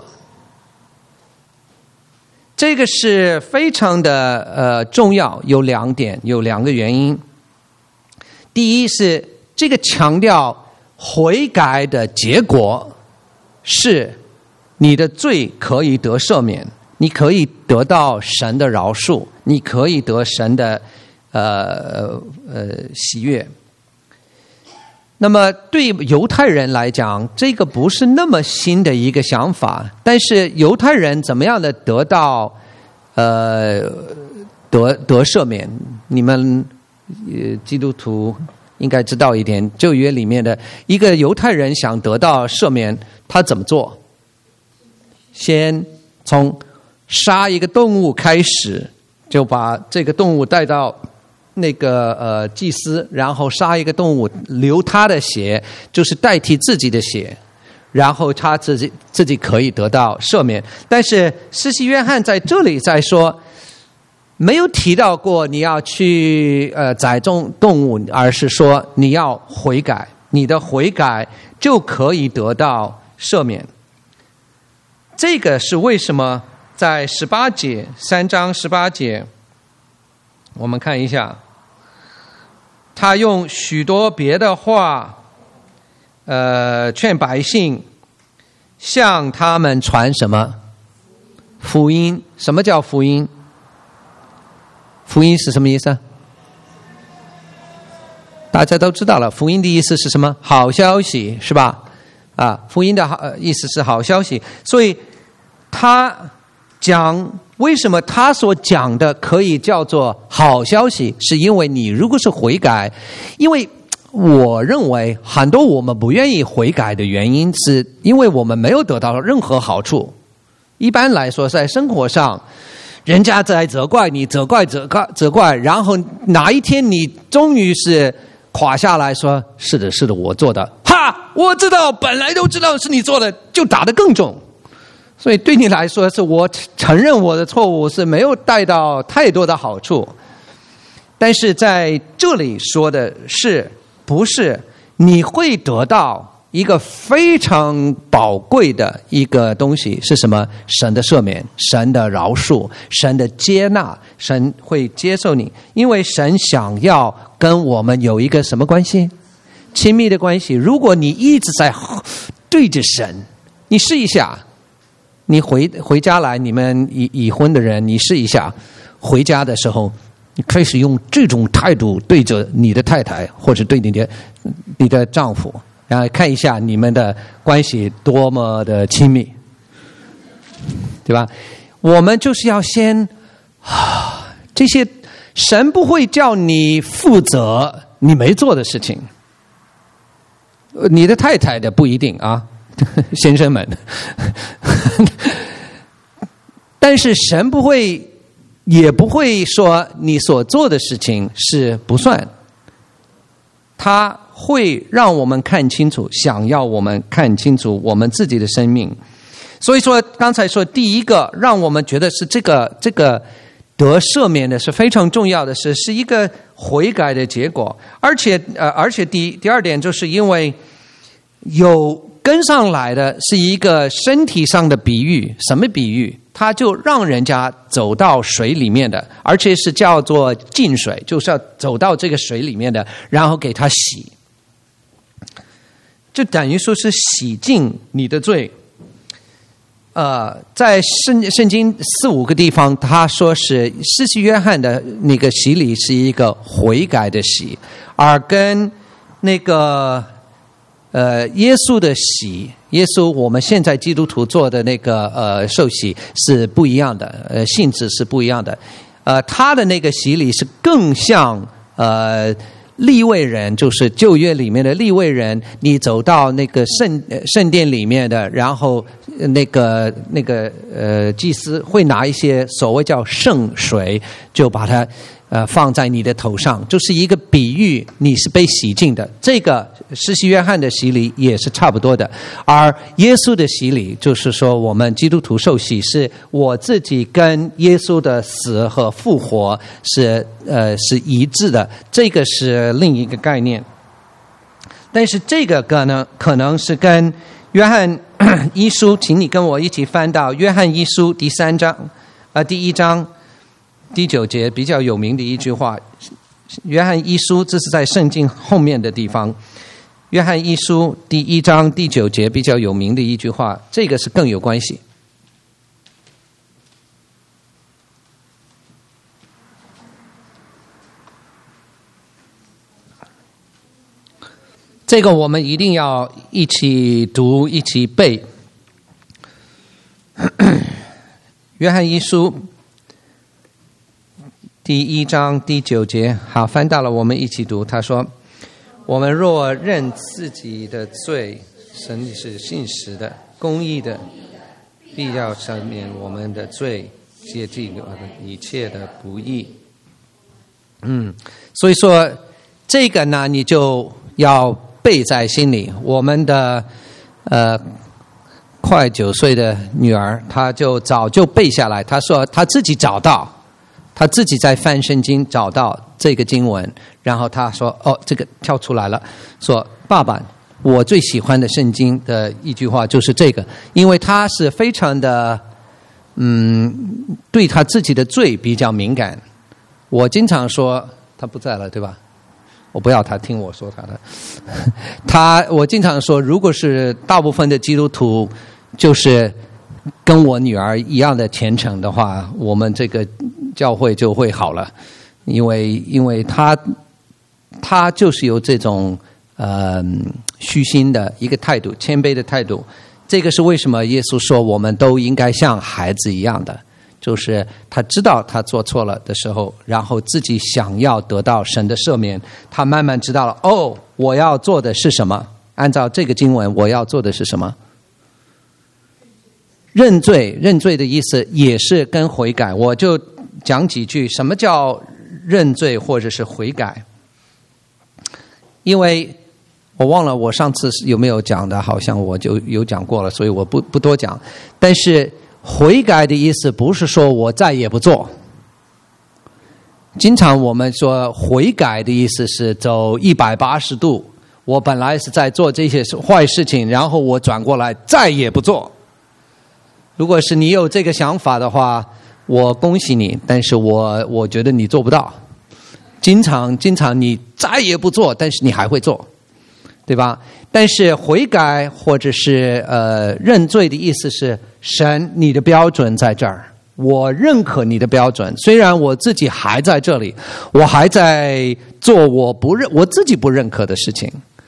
这个是非常的重要，有2点，有2个原因。第一是这个强调悔改的结果是你的罪可以得赦免，你可以得到神的饶恕，你可以得神的喜悦。那么对犹太人来讲，这个不是那么新的一个想法，但是犹太人怎么样的得到得赦免？你们基督徒应该知道一点，旧约里面的一个犹太人想得到赦免，他怎么做？先从杀一个动物开始，就把这个动物带到那个祭司，然后杀一个动物，流他的血，就是代替自己的血，然后他自己可以得到赦免。但是施洗约翰在这里在说，没有提到过你要去宰动物，而是说你要悔改，你的悔改就可以得到赦免。这个是为什么在18节，3章18节，我们看一下。 他用许多别的话，劝百姓向他们传什么？福音。什么叫福音？福音是什么意思？大家都知道了，福音的意思是什么？好消息，是吧？福音的意思是好消息。所以他讲，为什么他所讲的可以叫做好消息，是因为你如果是悔改，因为我认为很多我们不愿意悔改的原因，是因为我们没有得到任何好处。一般来说，在生活上，人家在责怪你，责怪，然后哪一天你终于是垮下来说，是的，我做的，我知道，本来都知道是你做的，就打得更重。所以对你来说，是我承认我的错误，是没有带到太多的好处。但是在这里说的是，不是你会得到一个非常宝贵的一个东西，是什么？神的赦免，神的饶恕，神的接纳，神会接受你，因为神想要跟我们有一个什么关系？亲密的关系。如果你一直在对着神，你试一下，你回家来，你们已婚的人，你试一下，回家的时候，你开始用这种态度对着你的太太，或者对你的丈夫，然后看一下你们的关系多么的亲密，对吧？我们就是要先这些，神不会叫你负责你没做的事情。你的太太的不一定啊，先生们。但是神不会，也不会说你所做的事情是不算。他会让我们看清楚，想要我们看清楚我们自己的生命。所以说，刚才说第一个让我们觉得是这个得赦免的是非常重要的是一个悔改的结果。而且第二点，就是因为有跟上来的是一个身体上的比喻。什么比喻？他就让人家走到水里面的，而且是叫做进水，就是要走到这个水里面的，然后给他洗，就等于说是洗净你的罪。在圣经4-5个地方，他说是施洗约翰的那个洗礼是一个悔改的洗，而跟那个耶稣的洗，耶稣我们现在基督徒做的那个受洗是不一样的，性质是不一样的。他的那个洗礼是更像利未人，就是旧约里面的利未人，你走到那个圣殿里面的，然后那个祭司会拿一些所谓叫圣水，就把它放在你的头上，就是一个比喻，你是被洗净的。这个施洗约翰的洗礼也是差不多的，而耶稣的洗礼就是说，我们基督徒受洗是我自己跟耶稣的死和复活是一致的，这个是另一个概念。但是这个可能是跟约翰一书，请你跟我一起翻到约翰一书第1章第9节，比较有名的一句话。约翰一书，这是在圣经后面的地方。约翰一书第1章第9节比较有名的一句话，这个是更有关系。这个我们一定要一起读，一起背。约翰一书第1章第9节，好，翻到了，我们一起读。他说：“我们若认自己的罪，神是信实的、公义的，必要赦免我们的罪，洁净我们一切的不义。”所以说这个呢，你就要背在心里。我们的快9岁的女儿，她就早就背下来。她说她自己找到，她自己在翻圣经找到这个经文，然后她说这个跳出来了，说爸爸，我最喜欢的圣经的一句话就是这个，因为她是非常的对她自己的罪比较敏感。我经常说，她不在了对吧？ 我不要他听我说他的。我经常说，如果是大部分的基督徒就是跟我女儿一样的虔诚的话，我们这个教会就会好了，因为他就是有这种虚心的一个态度，谦卑的态度。这个是为什么耶稣说我们都应该像孩子一样的，就是他知道他做错了的时候，然后自己想要得到神的赦免，他慢慢知道了，哦，我要做的是什么，按照这个经文我要做的是什么。认罪的意思也是跟悔改，我就讲几句什么叫认罪或者是悔改。因为我忘了我上次有没有讲的，好像我就有讲过了，所以我不多讲。但是悔改的意思不是说我再也不做。经常我们说悔改的意思是走180度，我本来是在做这些坏事情，然后我转过来再也不做。如果是你有这个想法的话，我恭喜你，但是我觉得你做不到。经常你再也不做，但是你还会做，对吧？但是悔改或者是认罪的意思是，神，你的标准在这儿，我认可你的标准，虽然我自己还在这里，我还在做我自己不认可的事情。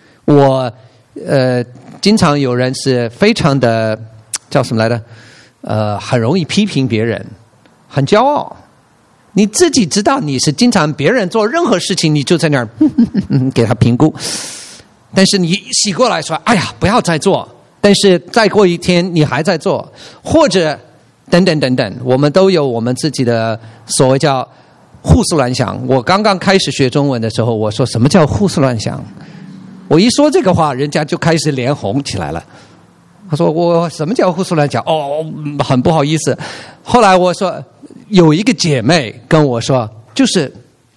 经常有人是非常的叫什么来着？很容易批评别人，很骄傲。你自己知道你是经常别人做任何事情，你就在那儿给他评估。但是你洗过来说，哎呀，不要再做。但是再过一天你还在做，或者等等，我们都有我们自己的所谓叫胡思乱想。我刚刚开始学中文的时候，我说什么叫胡思乱想？我一说这个话，人家就开始脸红起来了。他说我什么叫胡思乱想？哦，很不好意思。后来我说有一个姐妹跟我说，就是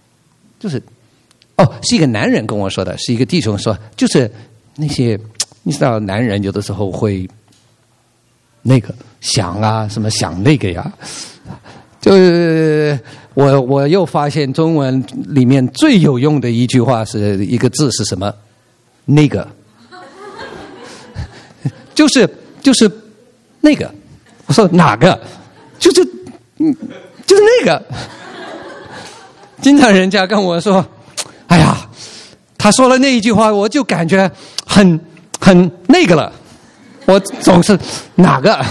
是一个男人跟我说的，是一个弟兄说，就是那些你知道男人有的时候会那个想啊，什么想那个呀。我又发现中文里面最有用的一句话是一个字是什么？那个。就是那个，我说哪个？就是那个。经常人家跟我说，哎呀，他说了那一句话，我就感觉很那个了。我总是哪个，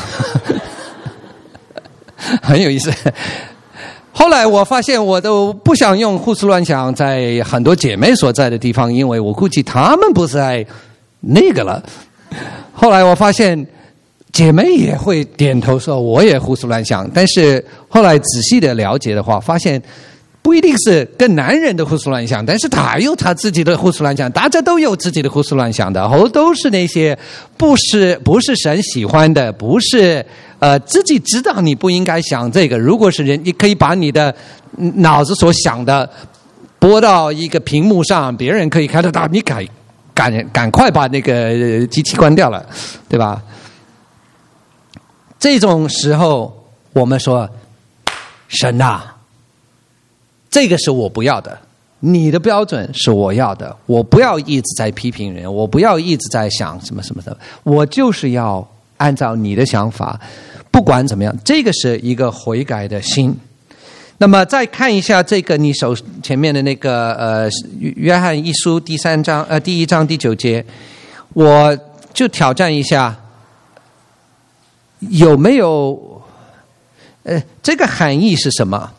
很有意思。后来我发现我都不想用胡思乱想在很多姐妹所在的地方，因为我估计她们不是在那个了。后来我发现姐妹也会点头说我也胡思乱想，但是后来仔细的了解的话，发现不一定是跟男人的胡思乱想，但是他有他自己的胡思乱想，大家都有自己的胡思乱想的，都是那些不是神喜欢的，不是自己知道你不应该想这个。如果是人，你可以把你的脑子所想的播到一个屏幕上，别人可以看得到，你赶快把那个机器关掉了，对吧？这种时候我们说，神啊，这个是我不要的，你的标准是我要的，我不要一直在批评人，我不要一直在想什么什么的，我就是要按照你的想法，不管怎么样。这个是一个悔改的心。那么再看一下这个你手前面的那个约翰一书第1章第9节，我就挑战一下，有没有这个含义是什么？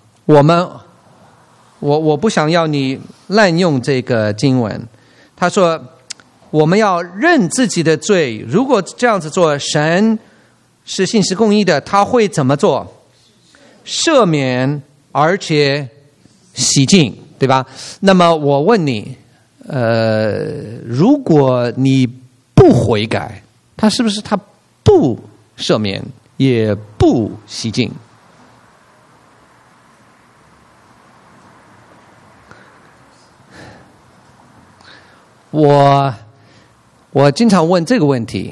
我不想要你滥用这个经文。他说我们要认自己的罪，如果这样子做，神是信实公义的，他会怎么做？赦免而且洗净，对吧？那么我问你，如果你不悔改，他是不是他不赦免也不洗净？我经常问这个问题。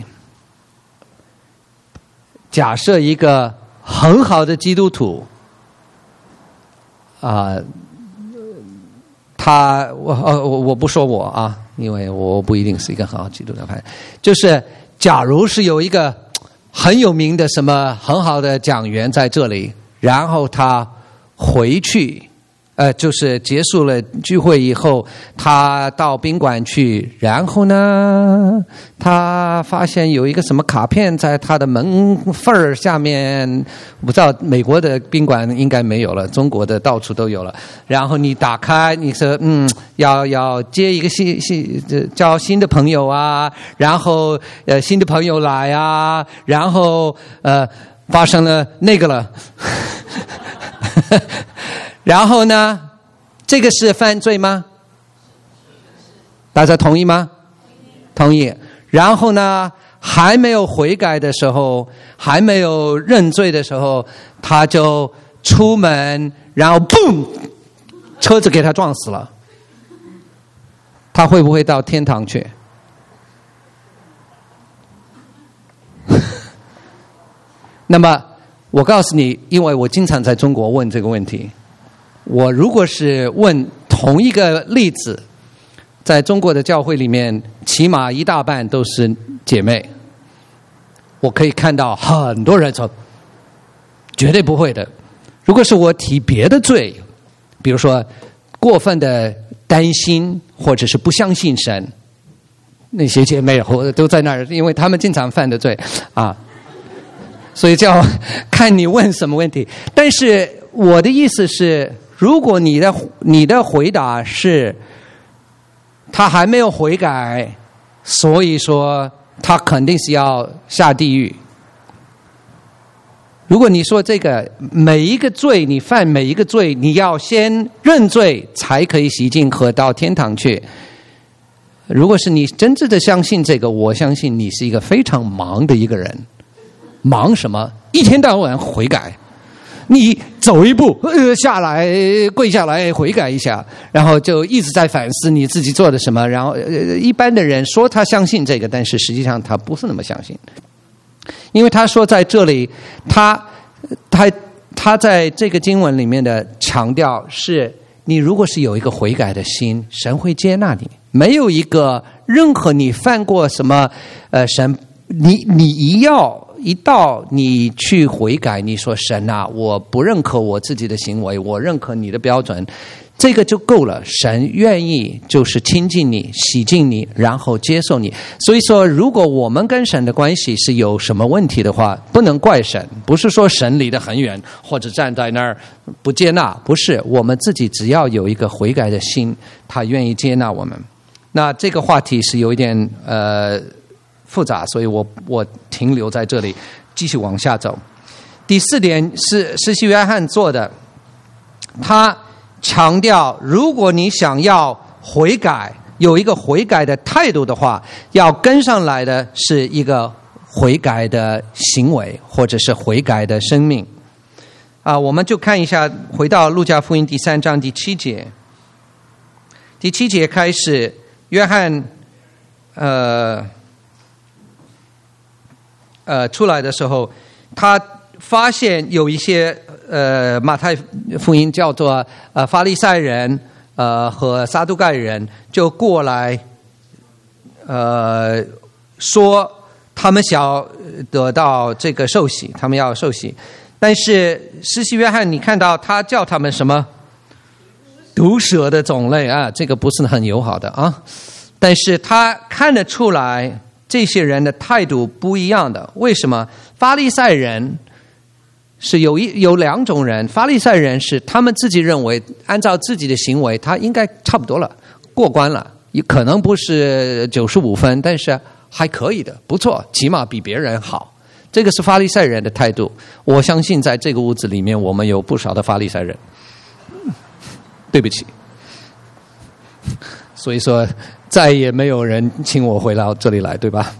假设一个很好的基督徒他我不说我啊，因为我不一定是一个很好基督教派。就是假如是有一个很有名的什么很好的讲员在这里，然后他回去。就是结束了聚会以后，他到宾馆去，然后呢，他发现有一个什么卡片在他的门缝下面，我不知道美国的宾馆应该没有了，中国的到处都有了。然后你打开，你说要接一个交新的朋友啊，然后新的朋友来啊，然后发生了那个了。然后呢，这个是犯罪吗？大家同意吗？同意。然后呢，还没有悔改的时候，还没有认罪的时候，他就出门，然后嘣，车子给他撞死了。他会不会到天堂去？那么我告诉你，因为我经常在中国问这个问题。我如果是问同一个例子，在中国的教会里面，起码一大半都是姐妹，我可以看到很多人说绝对不会的。如果是我提别的罪，比如说过分的担心或者是不相信神，那些姐妹都在那儿，因为他们经常犯的罪啊，所以就要看你问什么问题。但是我的意思是，如果你的回答是他还没有悔改，所以说他肯定是要下地狱。如果你说这个每一个罪你犯每一个罪，你要先认罪才可以洗净和到天堂去。如果是你真正的相信这个，我相信你是一个非常忙的一个人。忙什么？一天到晚悔改。你走一步下来跪下来悔改一下，然后就一直在反思你自己做的什么。然后一般的人说他相信这个，但是实际上他不是那么相信，因为他说在这里他在这个经文里面的强调是，你如果是有一个悔改的心，神会接纳你。没有一个任何你犯过什么神你一到你去悔改，你说神啊，我不认可我自己的行为，我认可你的标准，这个就够了。神愿意就是亲近你，洗净你，然后接受你。所以说，如果我们跟神的关系是有什么问题的话，不能怪神，不是说神离得很远或者站在那儿不接纳，不是，我们自己只要有一个悔改的心，他愿意接纳我们。那这个话题是有一点复杂，所以我停留在这里，继续往下走。第4点是施洗约翰做的，他强调，如果你想要悔改，有一个悔改的态度的话，要跟上来的是一个悔改的行为，或者是悔改的生命。我们就看一下，回到路加福音第3章第7节。第7节开始，约翰出来的时候，他发现有一些马太福音叫做法利赛人和撒都盖人就过来说他们想得到这个受洗，他们要受洗。但是施洗约翰你看到他叫他们什么？毒蛇的种类啊，这个不是很友好的啊。但是他看得出来这些人的态度不一样的。为什么？法利赛人是有2种人。法利赛人是他们自己认为按照自己的行为他应该差不多了，过关了，可能不是95分，但是还可以的，不错，起码比别人好。这个是法利赛人的态度。我相信在这个屋子里面我们有不少的法利赛人，对不起。所以说再也没有人请我回到这里来，对吧？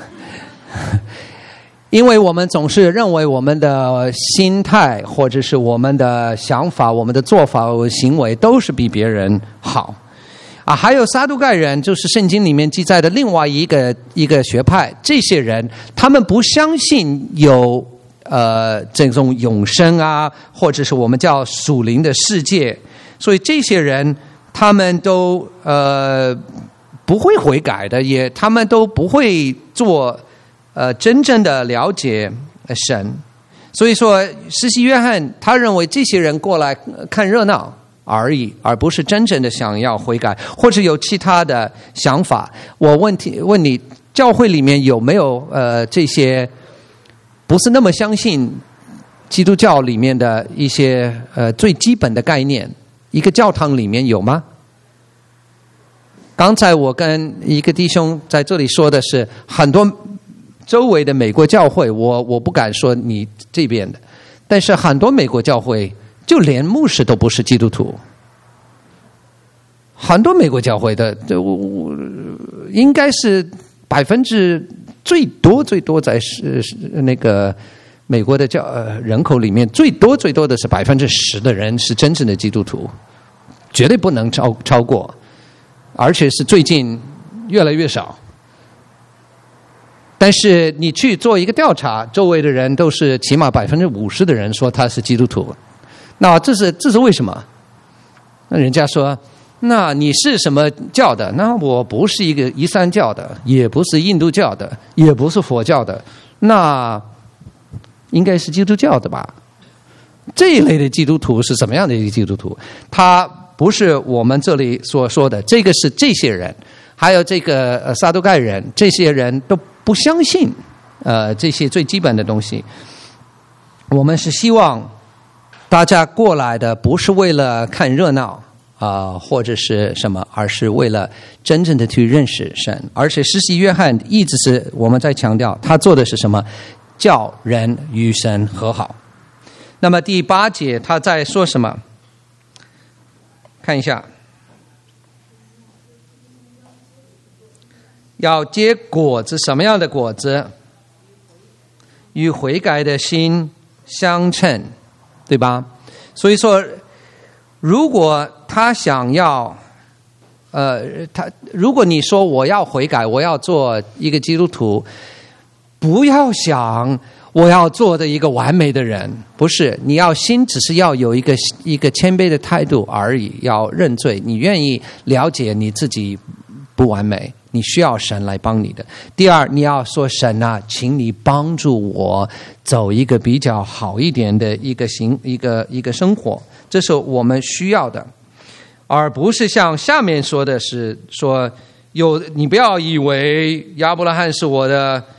因为我们总是认为我们的心态或者是我们的想法，我们的做法行为都是比别人好还有撒都盖人，就是圣经里面记载的另外一个学派。这些人他们不相信有这种永生或者是我们叫属灵的世界，所以这些人他们都不会悔改的，他们都不会做真正的了解神。所以说施洗约翰他认为这些人过来看热闹而已，而不是真正的想要悔改，或者有其他的想法。我问你，教会里面有没有这些不是那么相信基督教里面的一些最基本的概念？一个教堂里面有吗？刚才我跟一个弟兄在这里说的是，很多周围的美国教会，我不敢说你这边的，但是很多美国教会就连牧师都不是基督徒。很多美国教会的应该是最多在那个美国的人口里面最多的是10%的人是真正的基督徒，绝对不能超过，而且是最近越来越少。但是你去做一个调查，周围的人都是起码50%的人说他是基督徒。那这是为什么？那人家说，那你是什么教的？那我不是一个伊斯兰教的，也不是印度教的，也不是佛教的，那应该是基督教的吧？这一类的基督徒是什么样的一个基督徒？他不是我们这里所说的，这个是这些人，还有这个撒都该人，这些人都不相信这些最基本的东西。我们是希望大家过来的不是为了看热闹或者是什么，而是为了真正的去认识神。而且施洗约翰一直是我们在强调，他做的是什么？叫人与神和好。那么第8节他在说什么？看一下，要结果子，什么样的果子？与悔改的心相称，对吧？所以说，如果他想要，如果你说我要悔改，我要做一个基督徒，不要想我要做的一个完美的人，不是，你要只是要有一个谦卑的态度而已，要认罪，你愿意了解你自己不完美，你需要神来帮你的。第二，你要说神啊，请你帮助我走一个比较好一点的一个生活，这是我们需要的，而不是像下面说的是说你不要以为亚伯拉罕是我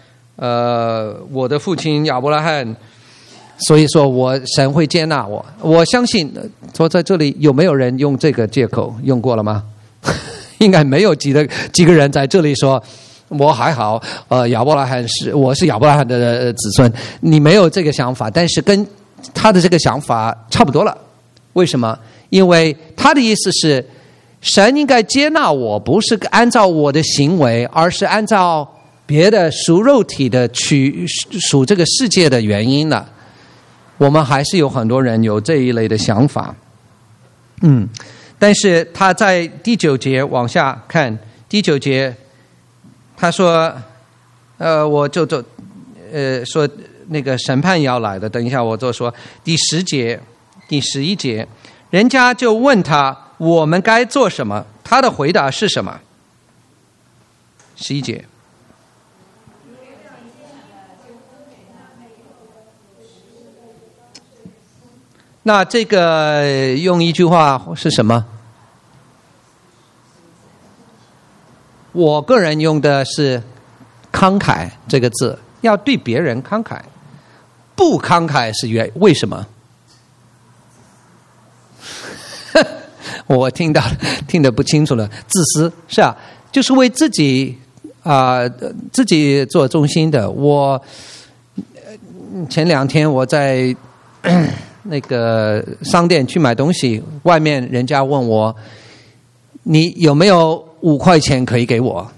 的父亲亚伯拉罕，所以说神会接纳我。我相信说在这里有没有人用这个借口用过了吗？应该没有几个人在这里说我还好，亚伯拉罕我是亚伯拉罕的子孙。你没有这个想法，但是跟他的这个想法差不多了。为什么？因为他的意思是神应该接纳我，不是按照我的行为，而是按照别的属肉体的属这个世界的原因了。我们还是有很多人有这一类的想法。但是他在第9节往下看，第9节他说我就说那个审判要来的，等一下我就说第10节第11节，人家就问他我们该做什么，他的回答是什么？11节，那这个用一句话是什么？我个人用的是慷慨这个字，要对别人慷慨，不慷慨是为什么？我听得不清楚了，自私是啊，就是为自己自己做中心的。我前2天我在那个商店去买东西，外面人家问我你有没有5块钱可以给我？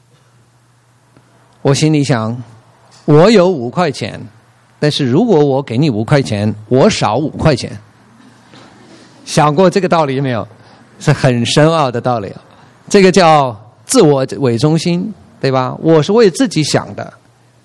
我心里想，我有5块钱，但是如果我给你5块钱，我少5块钱。想过这个道理没有？是很深奥的道理，这个叫自我为中心，对吧？我是为自己想的。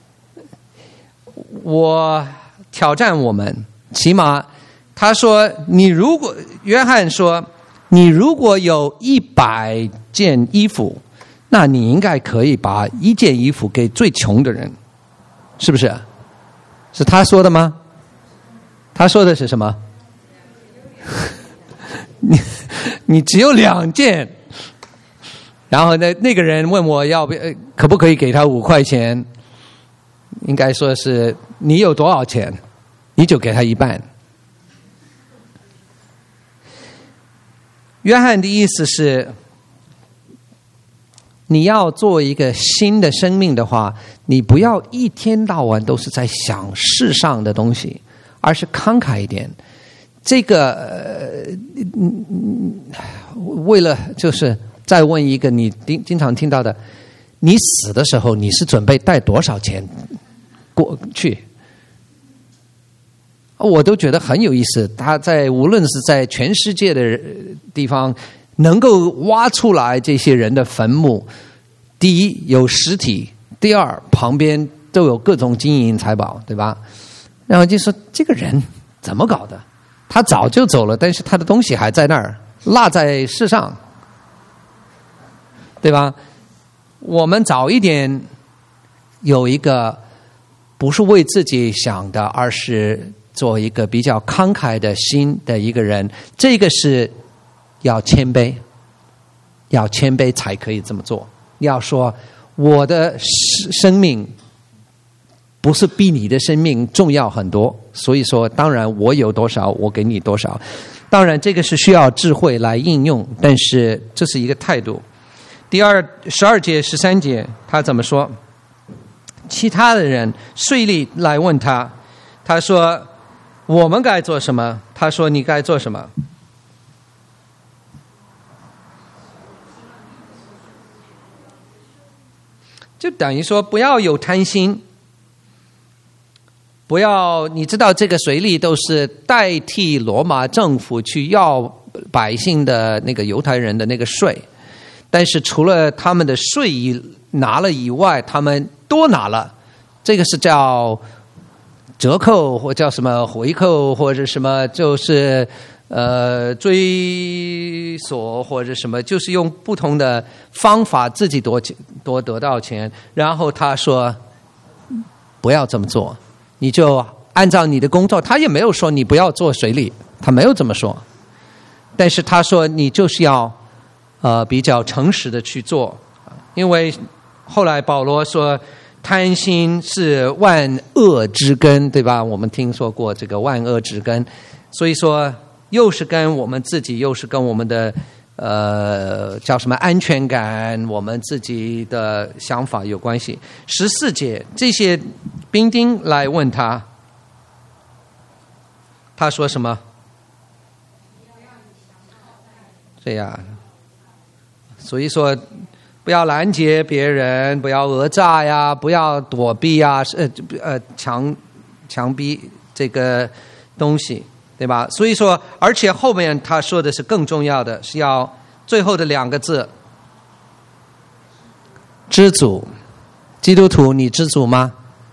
我挑战我们，起码他说，约翰说你如果有100件衣服，那你应该可以把1件衣服给最穷的人，是不是？是他说的吗？他说的是什么？你只有2件，然后那个人问我可不可以给他5块钱，应该说是你有多少钱，你就给他1半。约翰的意思是，你要做一个新的生命的话，你不要一天到晚都是在想世上的东西，而是慷慨一点。这个为了就是再问一个你经常听到的，你死的时候你是准备带多少钱过去？我都觉得很有意思。他无论是在全世界的地方能够挖出来这些人的坟墓，第一有实体，第二旁边都有各种金银财宝，对吧？然后就说这个人怎么搞的？他早就走了，但是他的东西还在那儿，落在世上，对吧？我们早一点有一个不是为自己想的，而是做一个比较慷慨的心的一个人，这个是要谦卑，要谦卑才可以这么做。要说我的生命不是比你的生命重要很多，所以说当然我有多少我给你多少，当然这个是需要智慧来应用，但是这是一个态度。第二12节13节他怎么说？其他的人税吏来问他，他说我们该做什么？他说你该做什么？就等于说不要有贪心，不要，你知道这个税吏都是代替罗马政府去要百姓的那个犹太人的那个税，但是除了他们的税拿了以外，他们多拿了，这个是叫折扣或叫什么回扣或者什么，就是追索或者什么，就是用不同的方法自己多得到钱。然后他说不要这么做，你就按照你的工作，他也没有说你不要做税吏，他没有这么说，但是他说你就是要比较诚实的去做。因为后来保罗说贪心是万恶之根，对吧？我们听说过这个万恶之根，所以说又是跟我们自己，又是跟我们的叫什么安全感，我们自己的想法有关系。14节这些兵丁来问他，他说什么？这样，所以说不要拦截别人，不要讹诈呀，不要躲避呀，强逼这个东西，对吧？所以说，而且后面他说的是更重要的，是要最后的2个字：知足。基督徒，你知足吗？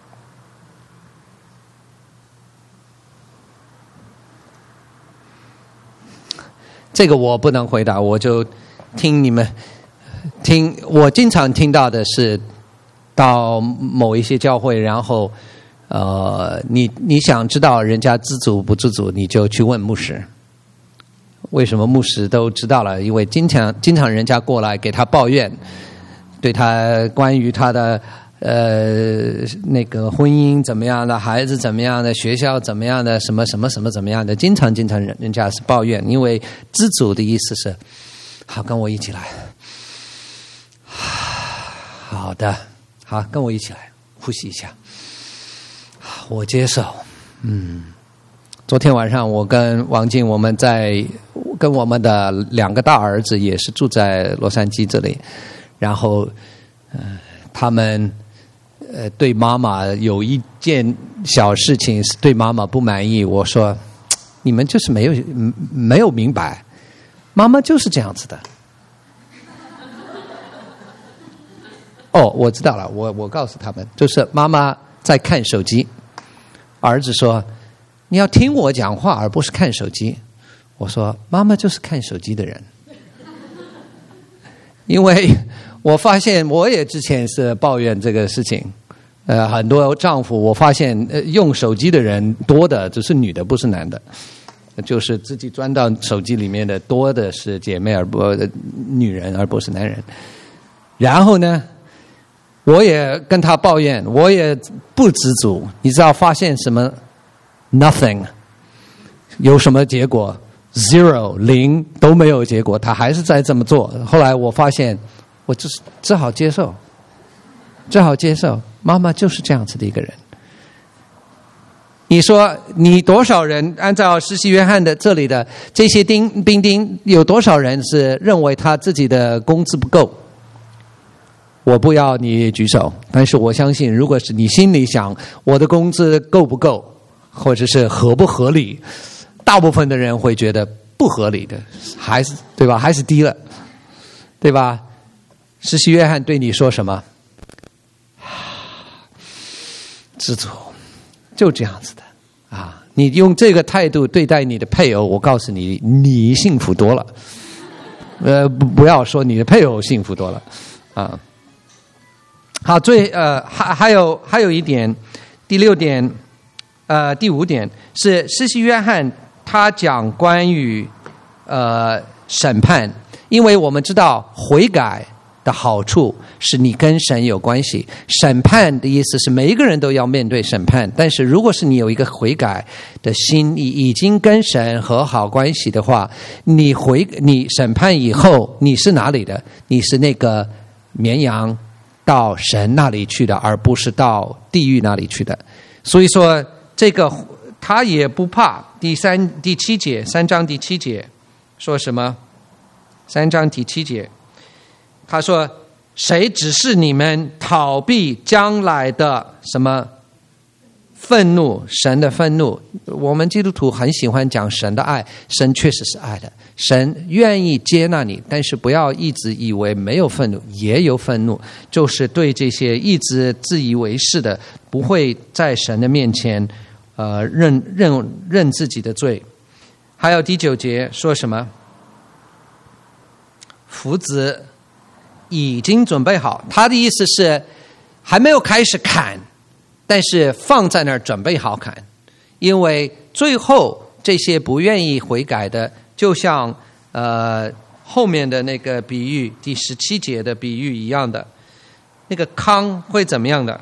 这个我不能回答，我就听你们听。我经常听到的是，到某一些教会，然后你想知道人家知足不知足，你就去问牧师。为什么牧师都知道了？因为经常人家过来给他抱怨，对他关于他的那个婚姻怎么样的，孩子怎么样的，学校怎么样的，什么什么什么怎么样的，经常人家是抱怨。因为知足的意思是，好，跟我一起来。好的，好，跟我一起来，呼吸一下。我接受。昨天晚上我跟王静，我们跟我们的2个大儿子也是住在洛杉矶这里，然后他们对妈妈有一件小事情是对妈妈不满意。我说你们就是没有明白，妈妈就是这样子的。哦，我知道了，我告诉他们，就是妈妈在看手机，儿子说你要听我讲话而不是看手机。 我说妈妈就是看手机的人。因为我发现我也之前是抱怨这个事情，很多丈夫我发现用手机的人多的只是女的，不是男的，就是自己钻到手机里面的多的是姐妹女人，而不是男人。然后呢，我也跟他抱怨，我也不知足，你知道发现什么 ？Nothing， 有什么结果？ 0都没有结果，他还是在这么做。后来我发现，我只好接受，妈妈就是这样子的一个人。你说你多少人按照施洗约翰的这里的这些兵丁，有多少人是认为他自己的工资不够？我不要你举手，但是我相信，如果是你心里想我的工资够不够，或者是合不合理，大部分的人会觉得不合理的，还是对吧？还是低了，对吧？施洗约翰对你说什么？知足，就这样子的啊！你用这个态度对待你的配偶，我告诉你，你幸福多了。不要说你的配偶幸福多了啊。好，还有一点，第6点，第5点是施洗约翰他讲关于审判，因为我们知道悔改的好处是你跟神有关系，审判的意思是每一个人都要面对审判，但是如果是你有一个悔改的心，你已经跟神和好关系的话，你审判以后你是哪里的？你是那个绵羊到神那里去的，而不是到地狱那里去的。所以说这个他也不怕。第7节，3章第7节说什么？3章第7节他说，谁指示你们逃避将来的什么愤怒？神的愤怒。我们基督徒很喜欢讲神的爱，神确实是爱的，神愿意接纳你，但是不要一直以为没有愤怒，也有愤怒，就是对这些一直自以为是的，不会在神的面前认自己的罪。还有第9节说什么？斧子已经准备好，他的意思是还没有开始砍，但是放在那儿准备好砍，因为最后这些不愿意悔改的，就像后面的那个比喻，第17节的比喻一样的，那个糠会怎么样的？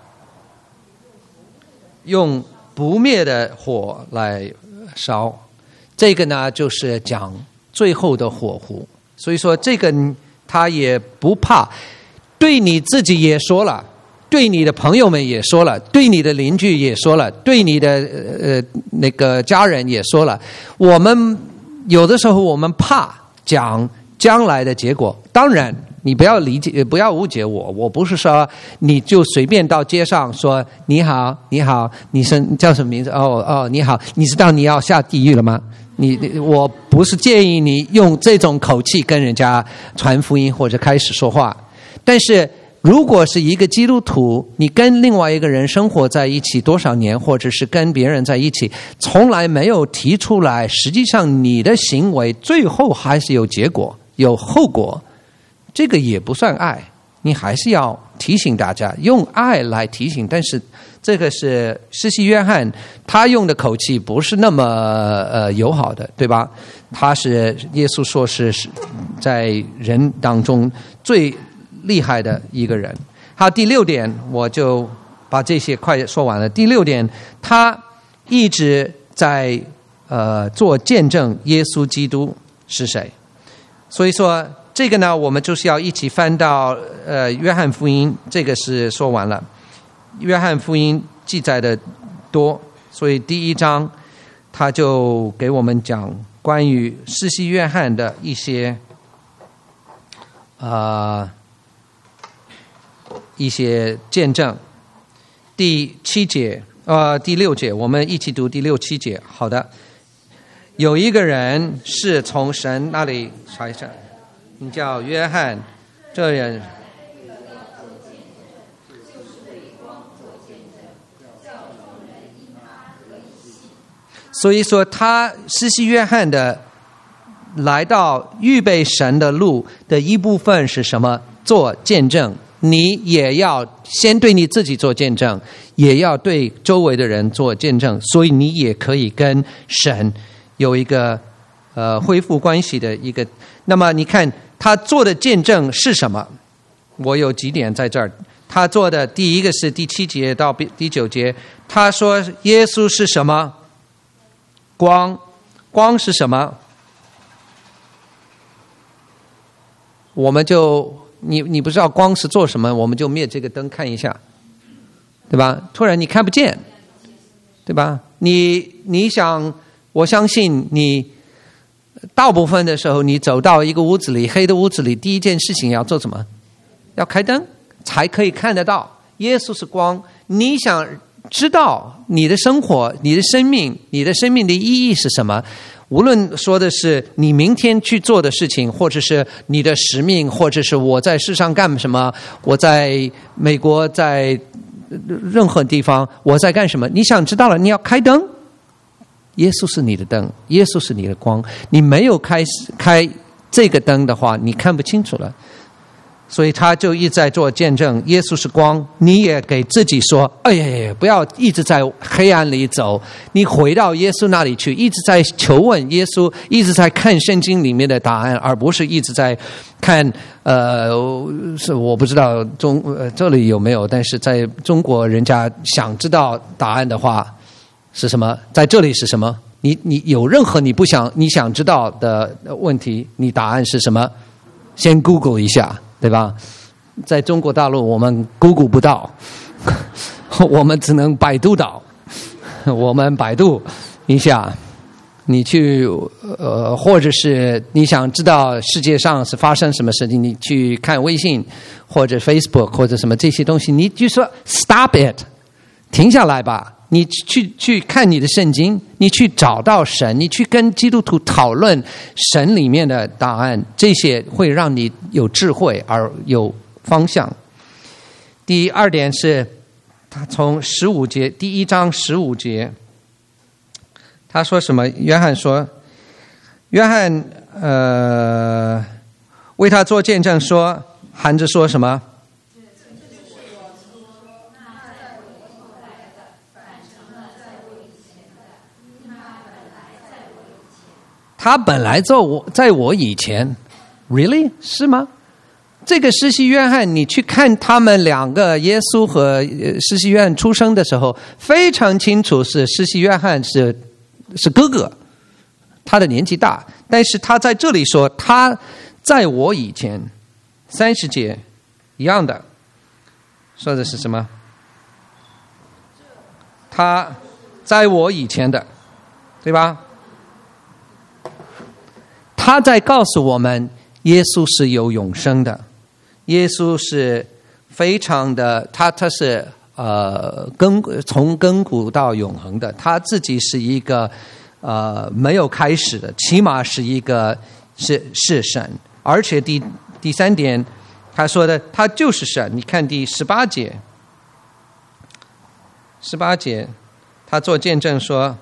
用不灭的火来烧，这个呢就是讲最后的火湖。所以说这个他也不怕，对你自己也说了，对你的朋友们也说了，对你的邻居也说了，对你的那个家人也说了。我们有的时候我们怕讲将来的结果，当然你不要不要误解我不是说你就随便到街上说你好，你叫什么名字？哦，你好，你知道你要下地狱了吗？我不是建议你用这种口气跟人家传福音或者开始说话，但是如果是一个基督徒，你跟另外一个人生活在一起多少年，或者是跟别人在一起，从来没有提出来，实际上你的行为最后还是有结果有后果，这个也不算爱。你还是要提醒大家，用爱来提醒，但是这个是施洗约翰他用的口气不是那么友好的，对吧？他是耶稣说是在人当中最厉害的一个人。好，第6点我就把这些快说完了。第6点，他一直在做见证耶稣基督是谁。所以说这个呢，我们就是要一起翻到约翰福音，这个是说完了。约翰福音记载的多，所以第1章他就给我们讲关于施洗约翰的一些见证。第6节，我们一起读第6、7节。好的，有一个人是从神那里差遣，名叫约翰，这人所以说他施洗约翰的来到预备神的路的一部分是什么？做见证。你也要先对你自己做见证，也要对周围的人做见证，所以你也可以跟神有一个恢复关系的一个。那么你看他做的见证是什么？我有几点在这儿。他做的第一个是第7节到第9节，他说耶稣是什么？光。光是什么？我们就你不知道光是做什么，我们就灭这个灯看一下，对吧？突然你看不见，对吧？你想，我相信你大部分的时候，你走到一个屋子里，黑的屋子里，第一件事情要做什么？要开灯才可以看得到。耶稣是光，你想知道你的生活、你的生命的意义是什么？无论说的是你明天去做的事情，或者是你的使命，或者是我在世上干什么，我在美国，在任何地方我在干什么，你想知道了，你要开灯。耶稣是你的灯，耶稣是你的光，你没有开这个灯的话，你看不清楚了。所以他就一直在做见证，耶稣是光。你也给自己说，哎呀，不要一直在黑暗里走，你回到耶稣那里去，一直在求问耶稣，一直在看圣经里面的答案，而不是一直在看是我不知道这里有没有，但是在中国人家想知道答案的话是什么，在这里是什么？你有任何你想知道的问题，你答案是什么？先 Google 一下，对吧？在中国大陆我们 Google 不到，我们只能百度到。我们百度一下，你去或者是你想知道世界上是发生什么事情，你去看微信或者 Facebook 或者什么这些东西，你就说 Stop it， 停下来吧。你去看你的圣经，你去找到神，你去跟基督徒讨论神里面的答案，这些会让你有智慧而有方向。第二点是，他从15节，第1章15节，他说什么？约翰说，为他做见证说，含着说什么？他本来在我以前 ，really 是吗？这个施洗约翰，你去看他们两个，耶稣和施洗约翰出生的时候，非常清楚是施洗约翰是哥哥，他的年纪大，但是他在这里说他在我以前，30节一样的，说的是什么？他在我以前的，对吧？他在告诉我们，耶稣是有永生的，耶稣是非常的，他是从亘古到永恒的，他自己是一个没有开始的，起码是一个是神，而且第3点，他说的他就是神。你看第18节，他做见证说，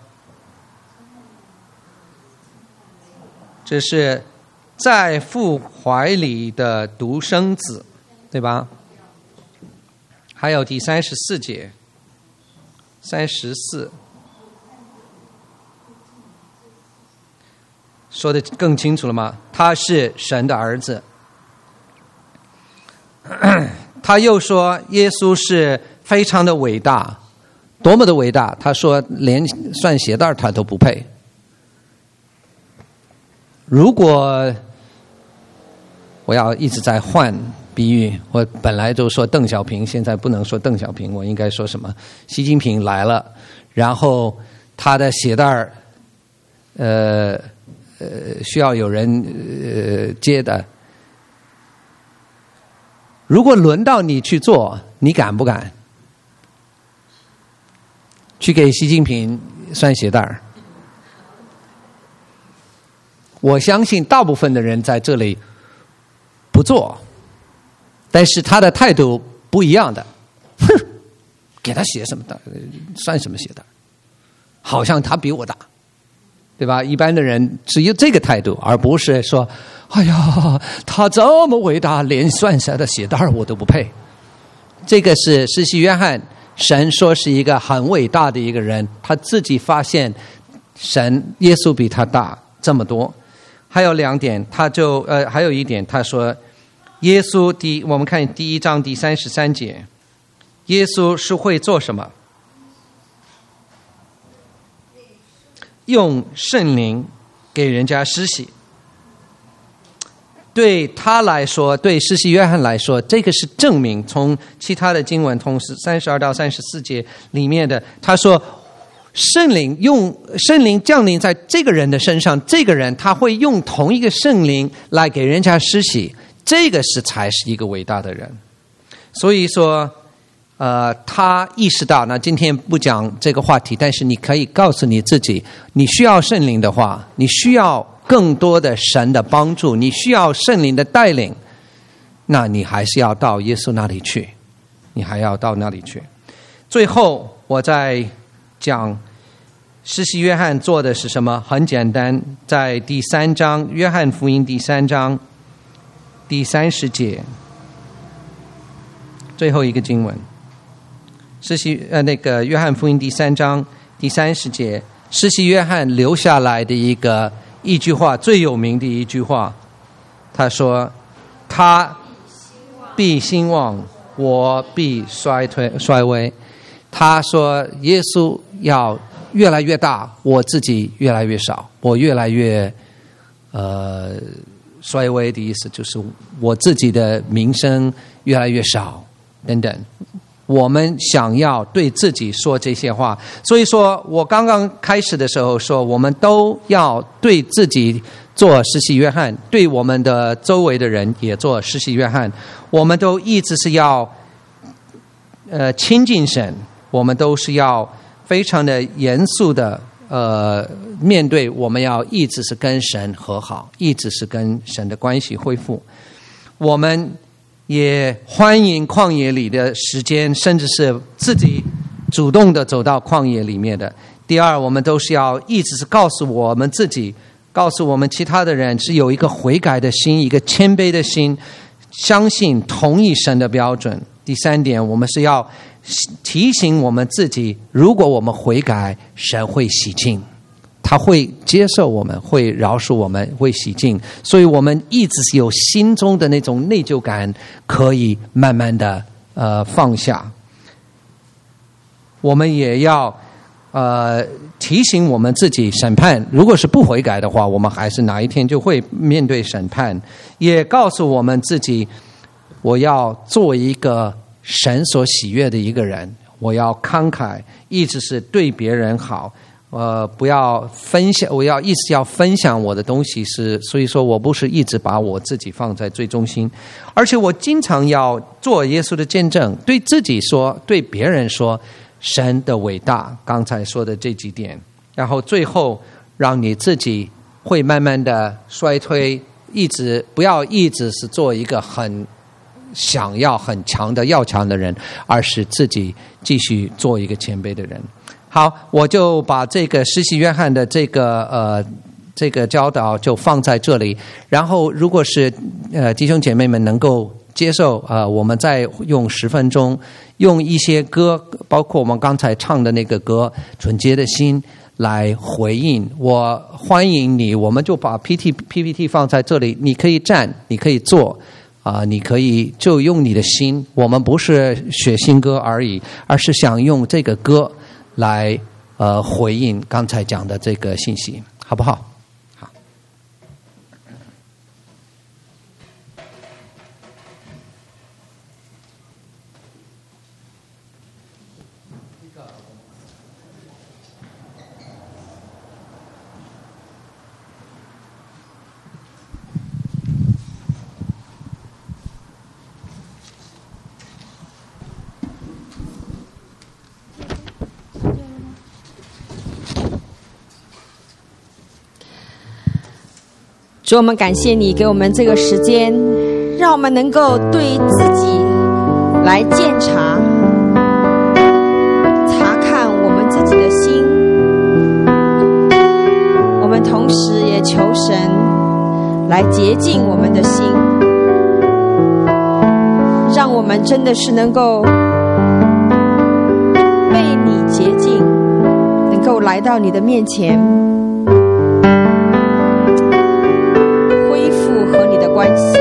这是在父怀里的独生子，对吧？还有第34节，34说的更清楚了吗？他是神的儿子。他又说耶稣是非常的伟大，多么的伟大，他说连算鞋带他都不配。如果我要一直在换比喻，我本来就说邓小平，现在不能说邓小平，我应该说什么？习近平来了，然后他的鞋带需要有人接的。如果轮到你去做，你敢不敢去给习近平拴鞋带？我相信大部分的人在这里不做，但是他的态度不一样的。哼，给他鞋什么的，拴什么鞋带？好像他比我大， 对吧？一般的人只有这个态度，而不是说哎呀他这么伟大，连算下的鞋带我都不配。这个是施洗约翰，神说是一个很伟大的一个人，他自己发现神耶稣比他大这么多。还有2点，还有一点，他说耶稣我们看第1章第33节，耶稣是会做什么？用圣灵给人家施洗。对他来说，对施洗约翰来说，这个是证明。从其他的经文，从32到34节里面的，他说圣灵降临在这个人的身上，这个人他会用同一个圣灵来给人家施洗，这个才是一个伟大的人。所以说他意识到，那今天不讲这个话题，但是你可以告诉你自己，你需要圣灵的话，你需要更多的神的帮助，你需要圣灵的带领，那你还是要到耶稣那里去，最后我再讲施洗约翰做的是什么，很简单，在第3章，约翰福音第3章第30节，最后一个经文，约翰福音第3章第30节，施洗约翰留下来的一句话，最有名的一句话，他说他必兴旺，我必衰微。他说耶稣要越来越大，我自己越来越少，我越来越衰微的意思就是我自己的名声越来越少等等。我们想要对自己说这些话，所以说我刚刚开始的时候说，我们都要对自己做施洗约翰，对我们的周围的人也做施洗约翰。我们都一直是要亲近神，我们都是要非常的严肃的面对，我们要一直是跟神和好，一直是跟神的关系恢复。我们也欢迎旷野里的时间，甚至是自己主动的走到旷野里面的。第二，我们都是要一直是告诉我们自己，告诉我们其他的人，是有一个悔改的心，一个谦卑的心，相信同一神的标准。第3点，我们是要提醒我们自己，如果我们悔改，神会洗净，他会接受我们，会饶恕我们，会洗净。所以我们一直是有心中的那种内疚感，可以慢慢的放下。我们也要提醒我们自己，审判如果是不悔改的话，我们还是哪一天就会面对审判。也告诉我们自己，我要做一个神所喜悦的一个人，我要慷慨，一直是对别人好，不要分享，我要一直要分享我的东西，所以说我不是一直把我自己放在最中心，而且我经常要做耶稣的见证，对自己说，对别人说神的伟大，刚才说的这几点，然后最后让你自己会慢慢的衰退，不要一直是做一个想要很强的要强的人，而是自己继续做一个谦卑的人。好，我就把这个施洗约翰的这个教导就放在这里。然后，如果是弟兄姐妹们能够接受，我们再用10分钟，用一些歌，包括我们刚才唱的那个歌《纯洁的心》来回应。我欢迎你，我们就把 PPT 放在这里，你可以站，你可以坐。你可以就用你的心，我们不是学新歌而已，而是想用这个歌来回应刚才讲的这个信息，好不好？好。 主，我们感谢你给我们这个时间，让我们能够对自己来鉴察看我们自己的心。我们同时也求神来洁净我们的心，让我们真的是能够被你洁净，能够来到你的面前，恢复和你的关系。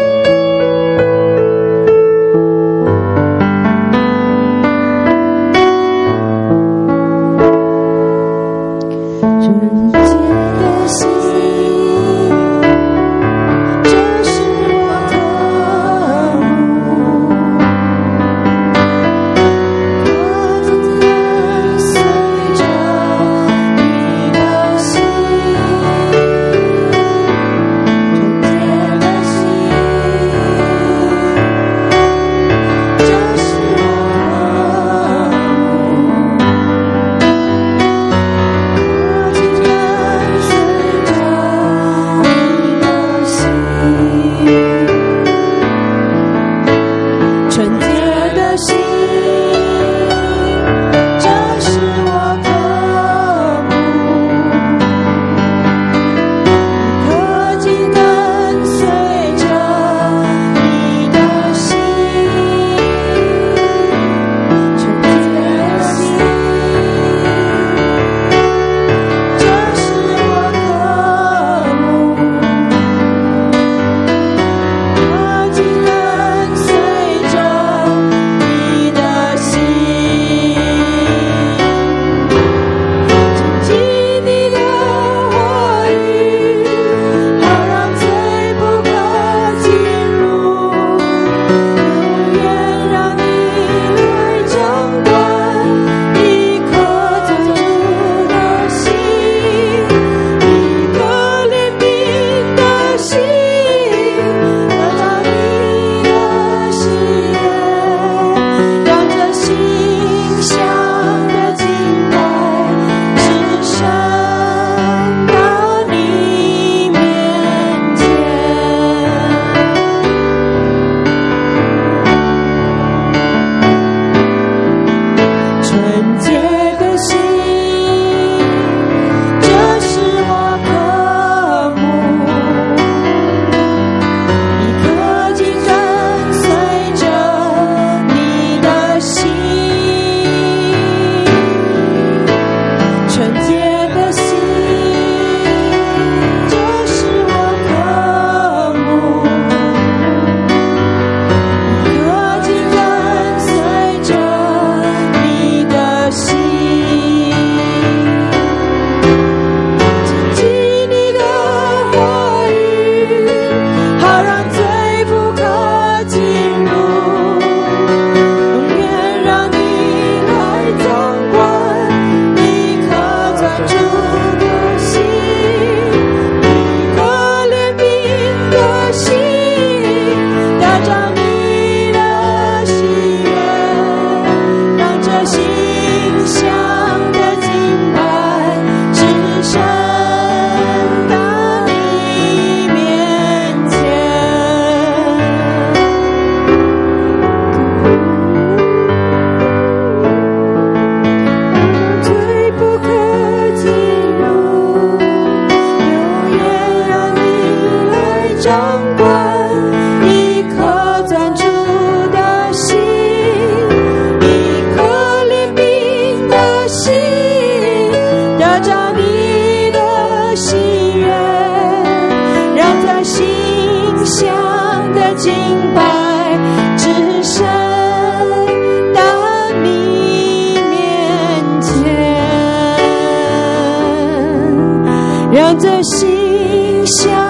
让这心像